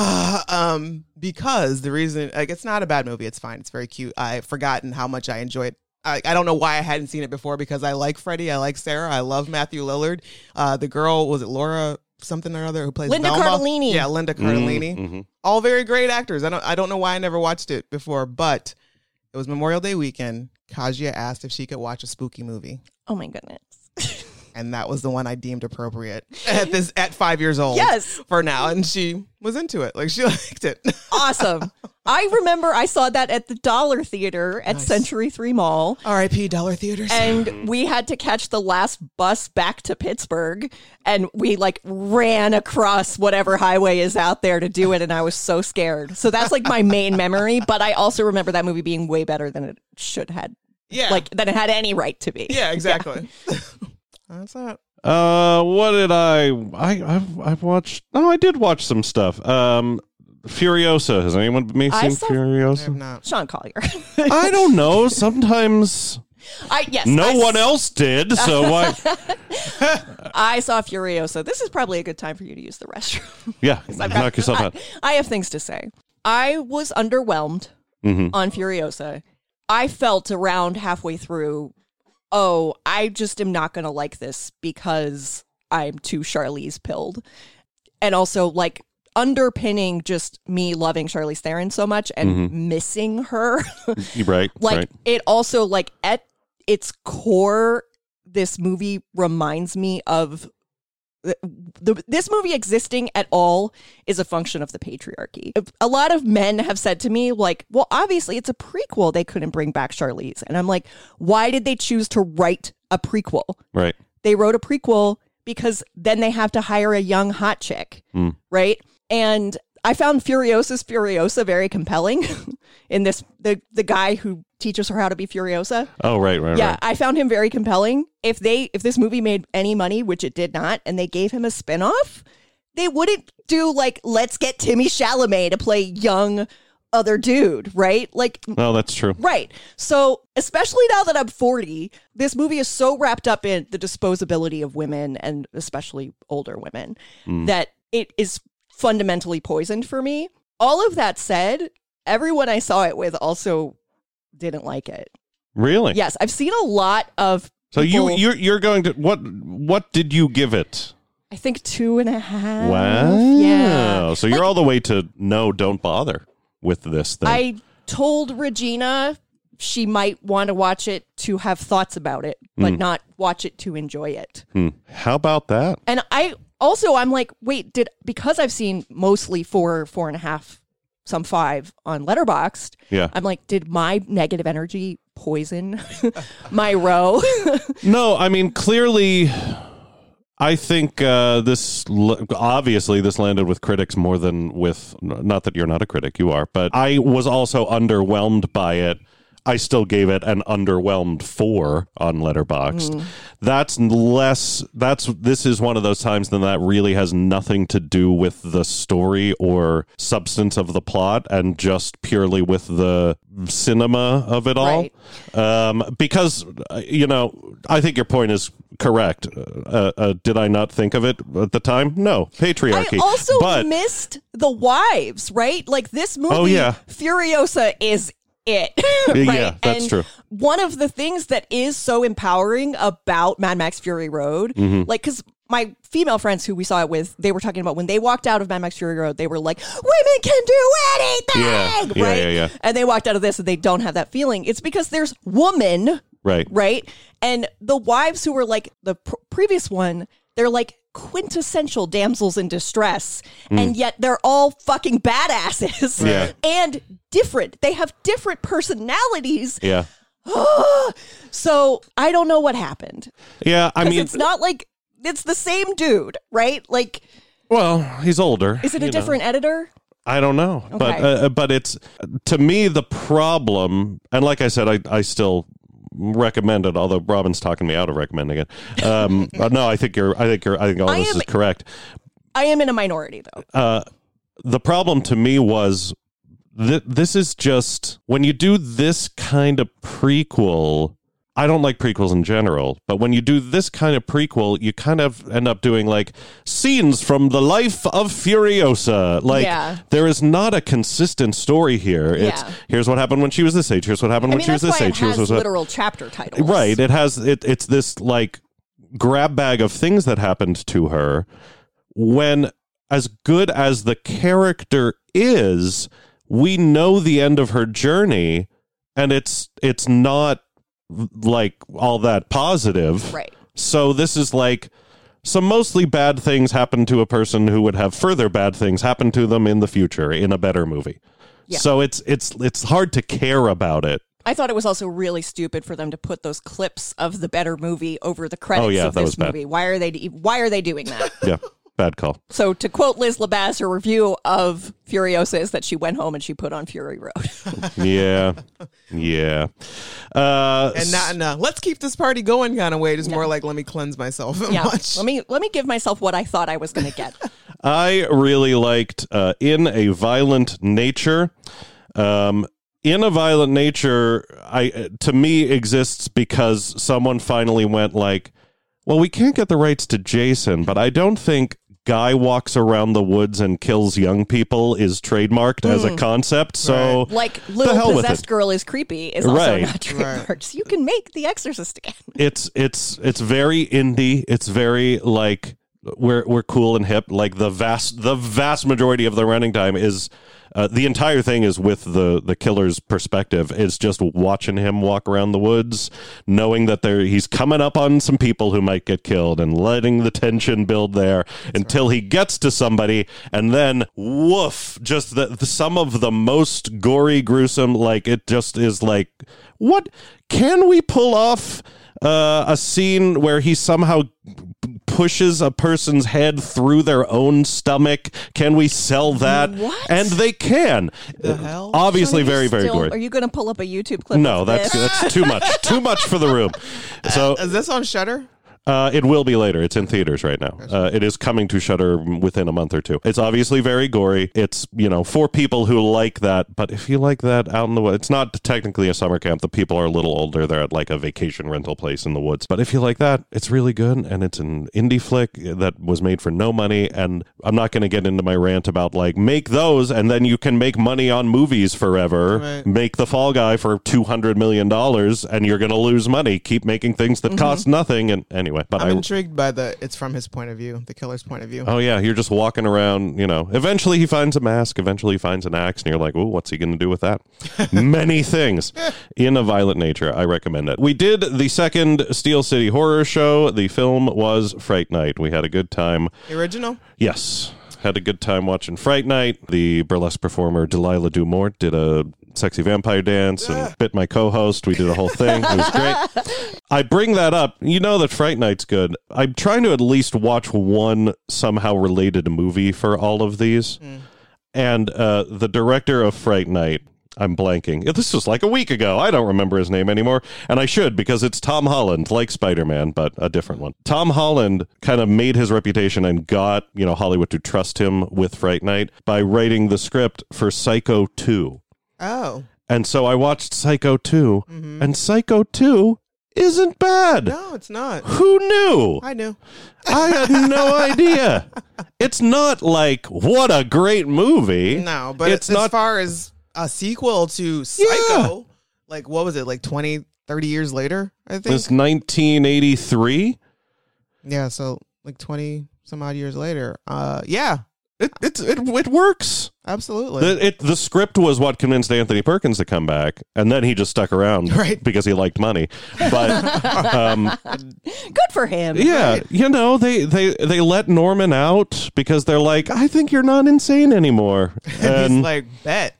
Because the reason, like, it's not a bad movie. It's fine. It's very cute. I've forgotten how much I enjoyed. I don't know why I hadn't seen it before, because I like Freddie. I like Sarah. I love Matthew Lillard. The girl, was it Laura something or other, who plays Linda Velma? Cardellini. Yeah, Linda Cardellini. Mm-hmm. All very great actors. I don't know why I never watched it before, but it was Memorial Day weekend. Kajia asked if she could watch a spooky movie. Oh my goodness. And that was the one I deemed appropriate at 5 years old. Yes. For now. And she was into it. Like, she liked it. Awesome. I remember I saw that at the Dollar Theater at Century 3 Mall. R.I.P. Dollar Theaters. And we had to catch the last bus back to Pittsburgh. And we like ran across whatever highway is out there to do it. And I was so scared. So that's like my main memory. But I also remember that movie being way better than it should had. Yeah. Like, than it had any right to be. Yeah, exactly. Yeah. That's it. What did I've watched? Oh, I did watch some stuff. Furiosa. Has anyone seen Furiosa? I have not. Sean Collier. I don't know. Sometimes no one else did. So why? I saw Furiosa. This is probably a good time for you to use the restroom. Yeah, knock yourself out. I have things to say. I was underwhelmed on Furiosa. I felt around halfway through, I just am not going to like this because I'm too Charlize pilled. And also, like, underpinning just me loving Charlize Theron so much and missing her. Right. Like, right. it also, like, at its core, this movie reminds me of this movie existing at all is a function of the patriarchy. A lot of men have said to me, like, well, obviously it's a prequel. They couldn't bring back Charlize. And I'm like, why did they choose to write a prequel? Right. They wrote a prequel because then they have to hire a young hot chick. Right. And I found Furiosa very compelling in this, the guy who teaches her how to be Furiosa. Oh, right. Yeah, I found him very compelling. If this movie made any money, which it did not, and they gave him a spinoff, they wouldn't do like, let's get Timmy Chalamet to play young other dude, right? Like, no, that's true. Right. So, especially now that I'm 40, this movie is so wrapped up in the disposability of women, and especially older women, that it is fundamentally poisoned for me. All of that said, everyone I saw it with also didn't like it. Really? Yes, I've seen a lot of. So people, you're going to what did you give it? I think 2.5. Wow. Yeah. So you're all the way to no, don't bother with this thing. I told Regina she might want to watch it to have thoughts about it, but not watch it to enjoy it. How about that? And I'm like, wait, because I've seen mostly 4.5, some 5 on Letterboxd. Yeah. I'm like, did my negative energy poison my row? No, I mean, clearly, I think obviously this landed with critics more than with, not that you're not a critic, you are, but I was also underwhelmed by it. I still gave it an underwhelmed 4 on Letterboxd. This is one of those times that really has nothing to do with the story or substance of the plot and just purely with the cinema of it all. Right. Because, I think your point is correct. Did I not think of it at the time? No. Patriarchy. I also missed the wives, right? Like this movie, Furiosa is it. Right? Yeah, that's true. One of the things that is so empowering about Mad Max Fury Road, like, because my female friends who we saw it with, they were talking about when they walked out of Mad Max Fury Road, they were like, women can do anything, right? Yeah. And they walked out of this and they don't have that feeling. It's because there's woman, right? And the wives who were like the previous one, they're like quintessential damsels in distress, and yet they're all fucking badasses and different. They have different personalities. Yeah. So I don't know what happened. Yeah, I mean, it's not like it's the same dude, right? Like, well, he's older. Is it a different editor? I don't know, Okay. but it's, to me, the problem, and like I said, I still recommend it, although Robin's talking me out of recommending it. No, I think all this is correct. I am in a minority though. The problem to me was this is just, when you do this kind of prequel, I don't like prequels in general, but when you do this kind of prequel, you kind of end up doing like scenes from the life of Furiosa. Like, there is not a consistent story here. It's here's what happened when she was this age. Here's what happened when she was this age. It has literal chapter titles. Right. It's this like grab bag of things that happened to her. When, as good as the character is, we know the end of her journey, and it's not like all that positive. Right. So this is like some mostly bad things happen to a person who would have further bad things happen to them in the future in a better movie. Yeah. So it's hard to care about it. I thought it was also really stupid for them to put those clips of the better movie over the credits of this movie. Why are they doing that? Yeah. Bad call. So to quote Liz Labaz, her review of Furiosa is that she went home and she put on Fury Road. Yeah. And not in a let's keep this party going kind of way. Just more like, let me cleanse myself. Much. Let me give myself what I thought I was going to get. I really liked In a Violent Nature. In a Violent Nature, to me exists because someone finally went like, well, we can't get the rights to Jason, but I don't think guy walks around the woods and kills young people is trademarked as a concept. So like little possessed girl is creepy is also not trademarked. Right. So you can make The Exorcist again. It's very indie. It's very like we're cool and hip. Like the vast majority of the running time is the entire thing is with the killer's perspective. It's just watching him walk around the woods, knowing that he's coming up on some people who might get killed, and letting the tension build there until he gets to somebody, and then woof! Just some of the most gory, gruesome. Like, it just is like, what can we pull off? A scene where he somehow pushes a person's head through their own stomach. Can we sell that? What? And they can. The hell? Obviously, very, very gory. Are you going to pull up a YouTube clip? No, of that's this? too much. Too much for the room. So is this on Shudder? It will be later. It's in theaters right now. It is coming to Shudder within a month or two. It's obviously very gory. It's, for people who like that. But if you like that out in the woods, it's not technically a summer camp. The people are a little older. They're at like a vacation rental place in the woods. But if you like that, it's really good. And it's an indie flick that was made for no money. And I'm not going to get into my rant about like, make those and then you can make money on movies forever. Right. Make The Fall Guy for $200 million and you're going to lose money. Keep making things that cost nothing. And anyway. But I'm intrigued by it's from his point of view, the killer's point of view. Oh, yeah. You're just walking around, Eventually he finds a mask. Eventually he finds an axe. And you're like, oh, what's he going to do with that? Many things. In a Violent Nature. I recommend it. We did the second Steel City Horror Show. The film was Fright Night. We had a good time. The original? Yes. Had a good time watching Fright Night. The burlesque performer Delilah Dumort did a sexy vampire dance and bit my co-host. We did a whole thing. It was great. I bring that up. You know that Fright Night's good. I'm trying to at least watch one somehow related movie for all of these. And the director of Fright Night, I'm blanking. This was like a week ago. I don't remember his name anymore. And I should, because it's Tom Holland, like Spider-Man, but a different one. Tom Holland kind of made his reputation and got, Hollywood to trust him with Fright Night by writing the script for Psycho 2. Oh. And so I watched Psycho 2, and Psycho 2 isn't bad. No, it's not. Who knew? I knew. I had no idea. It's not like, what a great movie. No, but it's not, as far as a sequel to Psycho, like, what was it, like 20, 30 years later, I think? It's 1983? Yeah, so like 20 some odd years later. Yeah. It works. Absolutely. The script was what convinced Anthony Perkins to come back, and then he just stuck around because he liked money. But good for him. Yeah, right? They let Norman out because they're like, I think you're not insane anymore. And he's like, bet.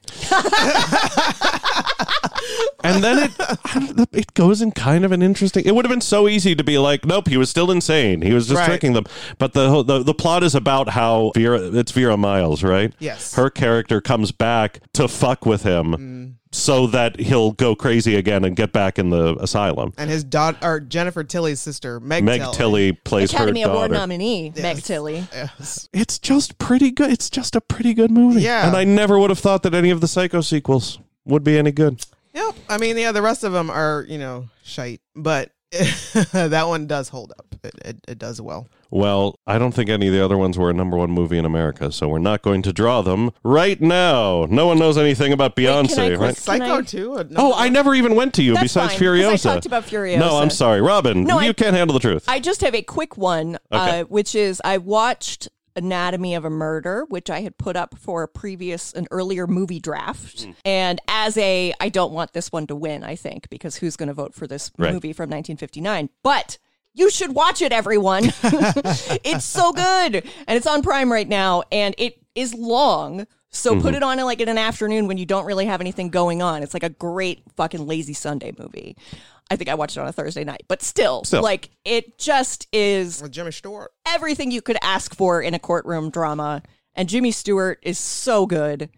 And then it goes in kind of an interesting. It would have been so easy to be like, nope, he was still insane. He was just tricking them. But the plot is about how it's Vera Miles, right? Yes. Her character comes back to fuck with him so that he'll go crazy again and get back in the asylum. And his daughter, or Jennifer Tilly's sister, Meg Tilly plays Academy her daughter. Award nominee, Meg Tilly. Yes. It's just pretty good. It's just a pretty good movie. Yeah. And I never would have thought that any of the Psycho sequels would be any good. Yep. I mean, the rest of them are, shite, but that one does hold up. It does well. Well, I don't think any of the other ones were a number one movie in America, so we're not going to draw them right now. No one knows anything about Beyonce, right? Psycho 2? I never even went to you besides fine, Furiosa. I talked about Furiosa. No, I'm sorry. Robin, you can't handle the truth. I just have a quick one, which is I watched Anatomy of a Murder, which I had put up for an earlier movie draft. And I don't want this one to win, I think, because who's going to vote for this movie from 1959? But you should watch it, everyone. It's so good. And it's on Prime right now. And it is long. So put it on in an afternoon when you don't really have anything going on. It's like a great fucking lazy Sunday movie. I think I watched it on a Thursday night, but still, like, it just is with Jimmy Stewart. Everything you could ask for in a courtroom drama. And Jimmy Stewart is so good.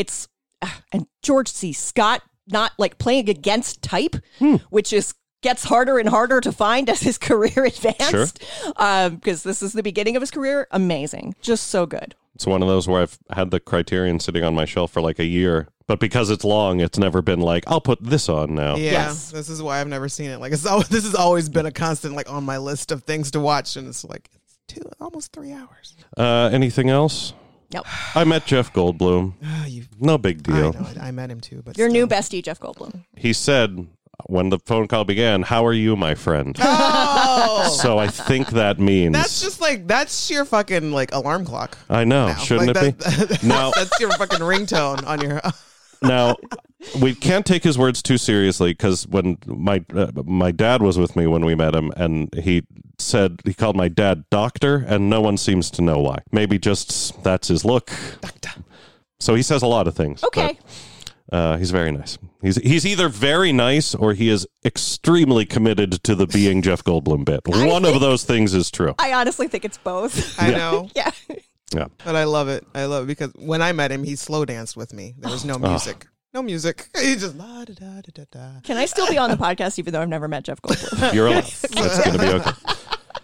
And George C. Scott not like playing against type, which gets harder and harder to find as his career advanced. Because this is the beginning of his career. Amazing. Just so good. It's one of those where I've had the Criterion sitting on my shelf for like a year. But because it's long, it's never been like, I'll put this on now. Yeah, This is why I've never seen it. Like, this has always been a constant, like, on my list of things to watch. And it's like, it's almost 3 hours. Anything else? Nope. I met Jeff Goldblum. No big deal. I know, I met him too. But your new bestie, Jeff Goldblum. He said, when the phone call began, how are you, my friend? Oh! So I think that means... That's just like, that's your fucking, like, alarm clock. I know. Now. Shouldn't like it be? Now, that's your fucking ringtone on your... Now, we can't take his words too seriously because when my dad was with me when we met him, and he called my dad doctor, and no one seems to know why. Maybe just that's his look. Doctor. So he says a lot of things. Okay. But, he's very nice. He's either very nice or he is extremely committed to the being Jeff Goldblum bit. One of those things is true. I honestly think it's both. I know. Yeah. Yeah. But I love it. Because when I met him, he slow danced with me. There was no music. No music. He just la da da da da. Can I still be on the podcast even though I've never met Jeff Goldblum? You're allowed. That's going to be okay.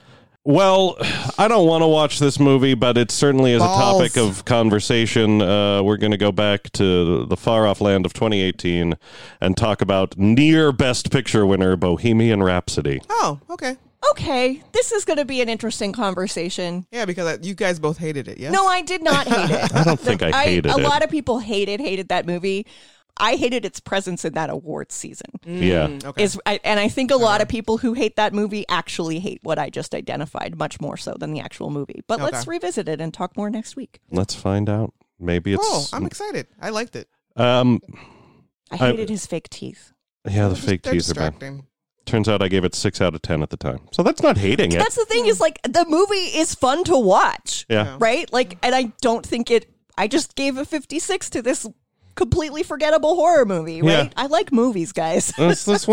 Well, I don't want to watch this movie, but it certainly is Balls. a topic of conversation. We're going to go back to the far-off land of 2018 and talk about near Best Picture winner Bohemian Rhapsody. Oh, okay. Okay, this is going to be an interesting conversation. Yeah, because you guys both hated it, yes? No, I did not hate it. I don't think I hated it. A lot of people hated that movie. I hated its presence in that awards season. Yeah. Okay. And I think a lot of people who hate that movie actually hate what I just identified much more so than the actual movie. But let's revisit it and talk more next week. Let's find out. Maybe it's... Oh, I'm excited. I liked it. I hated his fake teeth. Yeah, the fake They're teeth are bad. distracting. Turns out I gave it 6 out of 10 at the time. So that's not hating it. That's the thing is like the movie is fun to watch. Yeah. Right? Like, and I don't think I just gave a 56 to this completely forgettable horror movie, right? Yeah. I like movies, guys. let's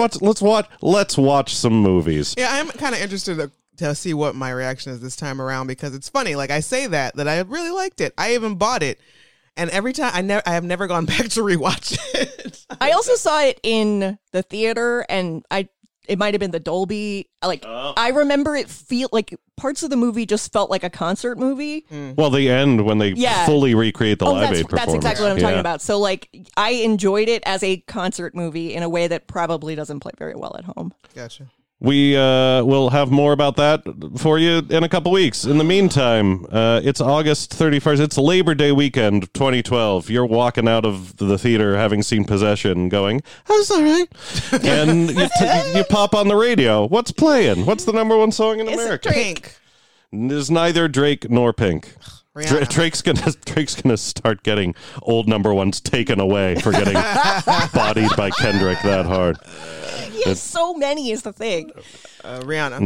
watch some movies. Yeah, I'm kind of interested to see what my reaction is this time around because it's funny. Like I say that I really liked it. I even bought it, and every time I have never gone back to rewatch it. I also saw it in the theater, and it might have been the Dolby. Like I remember it feel like parts of the movie just felt like a concert movie. Well, the end when they fully recreate the Live Aid performance. That's exactly what I'm talking about. So like I enjoyed it as a concert movie in a way that probably doesn't play very well at home. Gotcha. We will have more about that for you in a couple weeks. In the meantime, it's August 31st. It's Labor Day weekend 2012. You're walking out of the theater having seen Possession going, that's all right. And you pop on the radio. What's playing? What's the number one song in America? Pink. There's neither Drake nor Pink. Drake's gonna start getting old number ones taken away for getting bodied by Kendrick that hard. Yes, so many is the thing. Rihanna.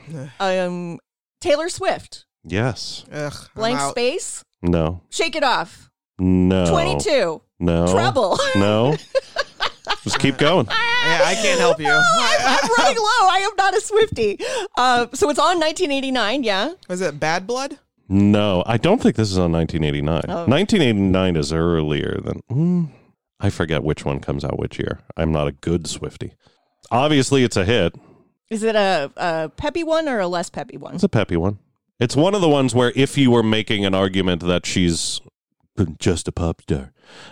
No. Taylor Swift. Yes. Ugh, Blank Space. No. Shake It Off. No. 22. No. Trouble. No. Just keep going. Yeah, I can't help you. I'm running low. I am not a Swiftie. So it's on 1989, yeah? Was it Bad Blood? No, I don't think this is on 1989. 1989 is earlier than... I forget which one comes out which year. I'm not a good Swiftie. Obviously, it's a hit. Is it a peppy one or a less peppy one? It's a peppy one. It's one of the ones where if you were making an argument that she's just a pop star,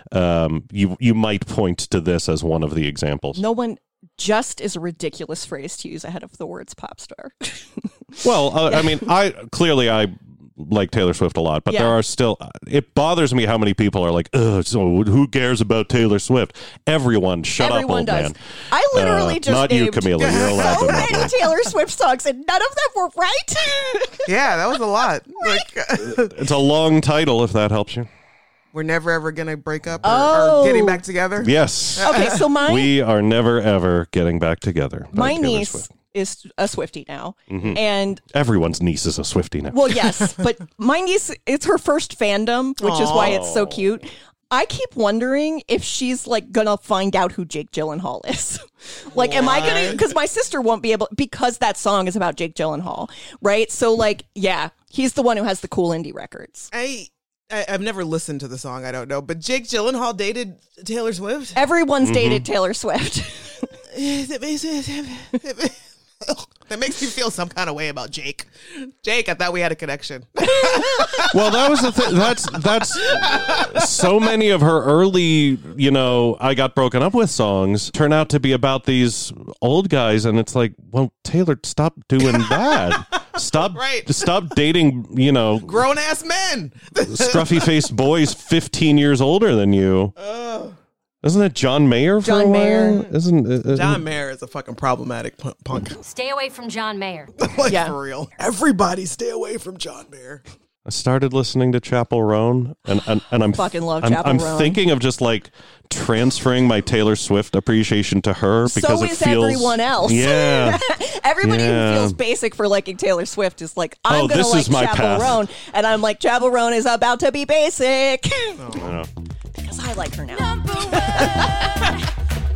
you might point to this as one of the examples. No one... Just is a ridiculous phrase to use ahead of the words pop star. Well, I mean, I like Taylor Swift a lot, but there are still, it bothers me how many people are like, ugh, so who cares about Taylor Swift? Everyone, shut up, old man. I literally just not named you, Camila. You're allowed so to many not Taylor Swift songs, and none of them were right. Yeah, that was a lot. Like, It's a long title, if that helps you. we're never ever gonna break up or getting back together. Yes. Okay, so we are never ever getting back together. My Taylor niece Swift. is a Swiftie now, and Everyone's niece is a Swiftie now. well, yes, but my niece, it's her first fandom, which is why it's so cute. I keep wondering if she's like gonna find out who Jake Gyllenhaal is. Like, am I gonna? Because my sister won't be able, because that song is about Jake Gyllenhaal, right? So, like, yeah, he's the one who has the cool indie records. I've never listened to the song. I don't know, but Jake Gyllenhaal dated Taylor Swift. Everyone's dated Taylor Swift. That makes me feel some kind of way about Jake. Jake, I thought we had a connection. Well, that was the thing. That's so many of her early, I got broken up with songs turn out to be about these old guys, and it's like, well, Taylor, stop doing that. Stop dating, Grown ass men. scruffy faced boys 15 years older than you. Isn't it John Mayer? John Mayer. Isn't John Mayer is a fucking problematic punk. Stay away from John Mayer. For real. Everybody stay away from John Mayer. I started listening to Chappell Roan, and I'm fucking love I'm Chappell Roan. thinking of just like transferring my Taylor Swift appreciation to her because so it is feels everyone else. Yeah, everybody who feels basic for liking Taylor Swift is like, I'm gonna this like is my Chappell path. Roan, and I'm like, Chappell Roan is about to be basic Oh. because I like her now. Number one.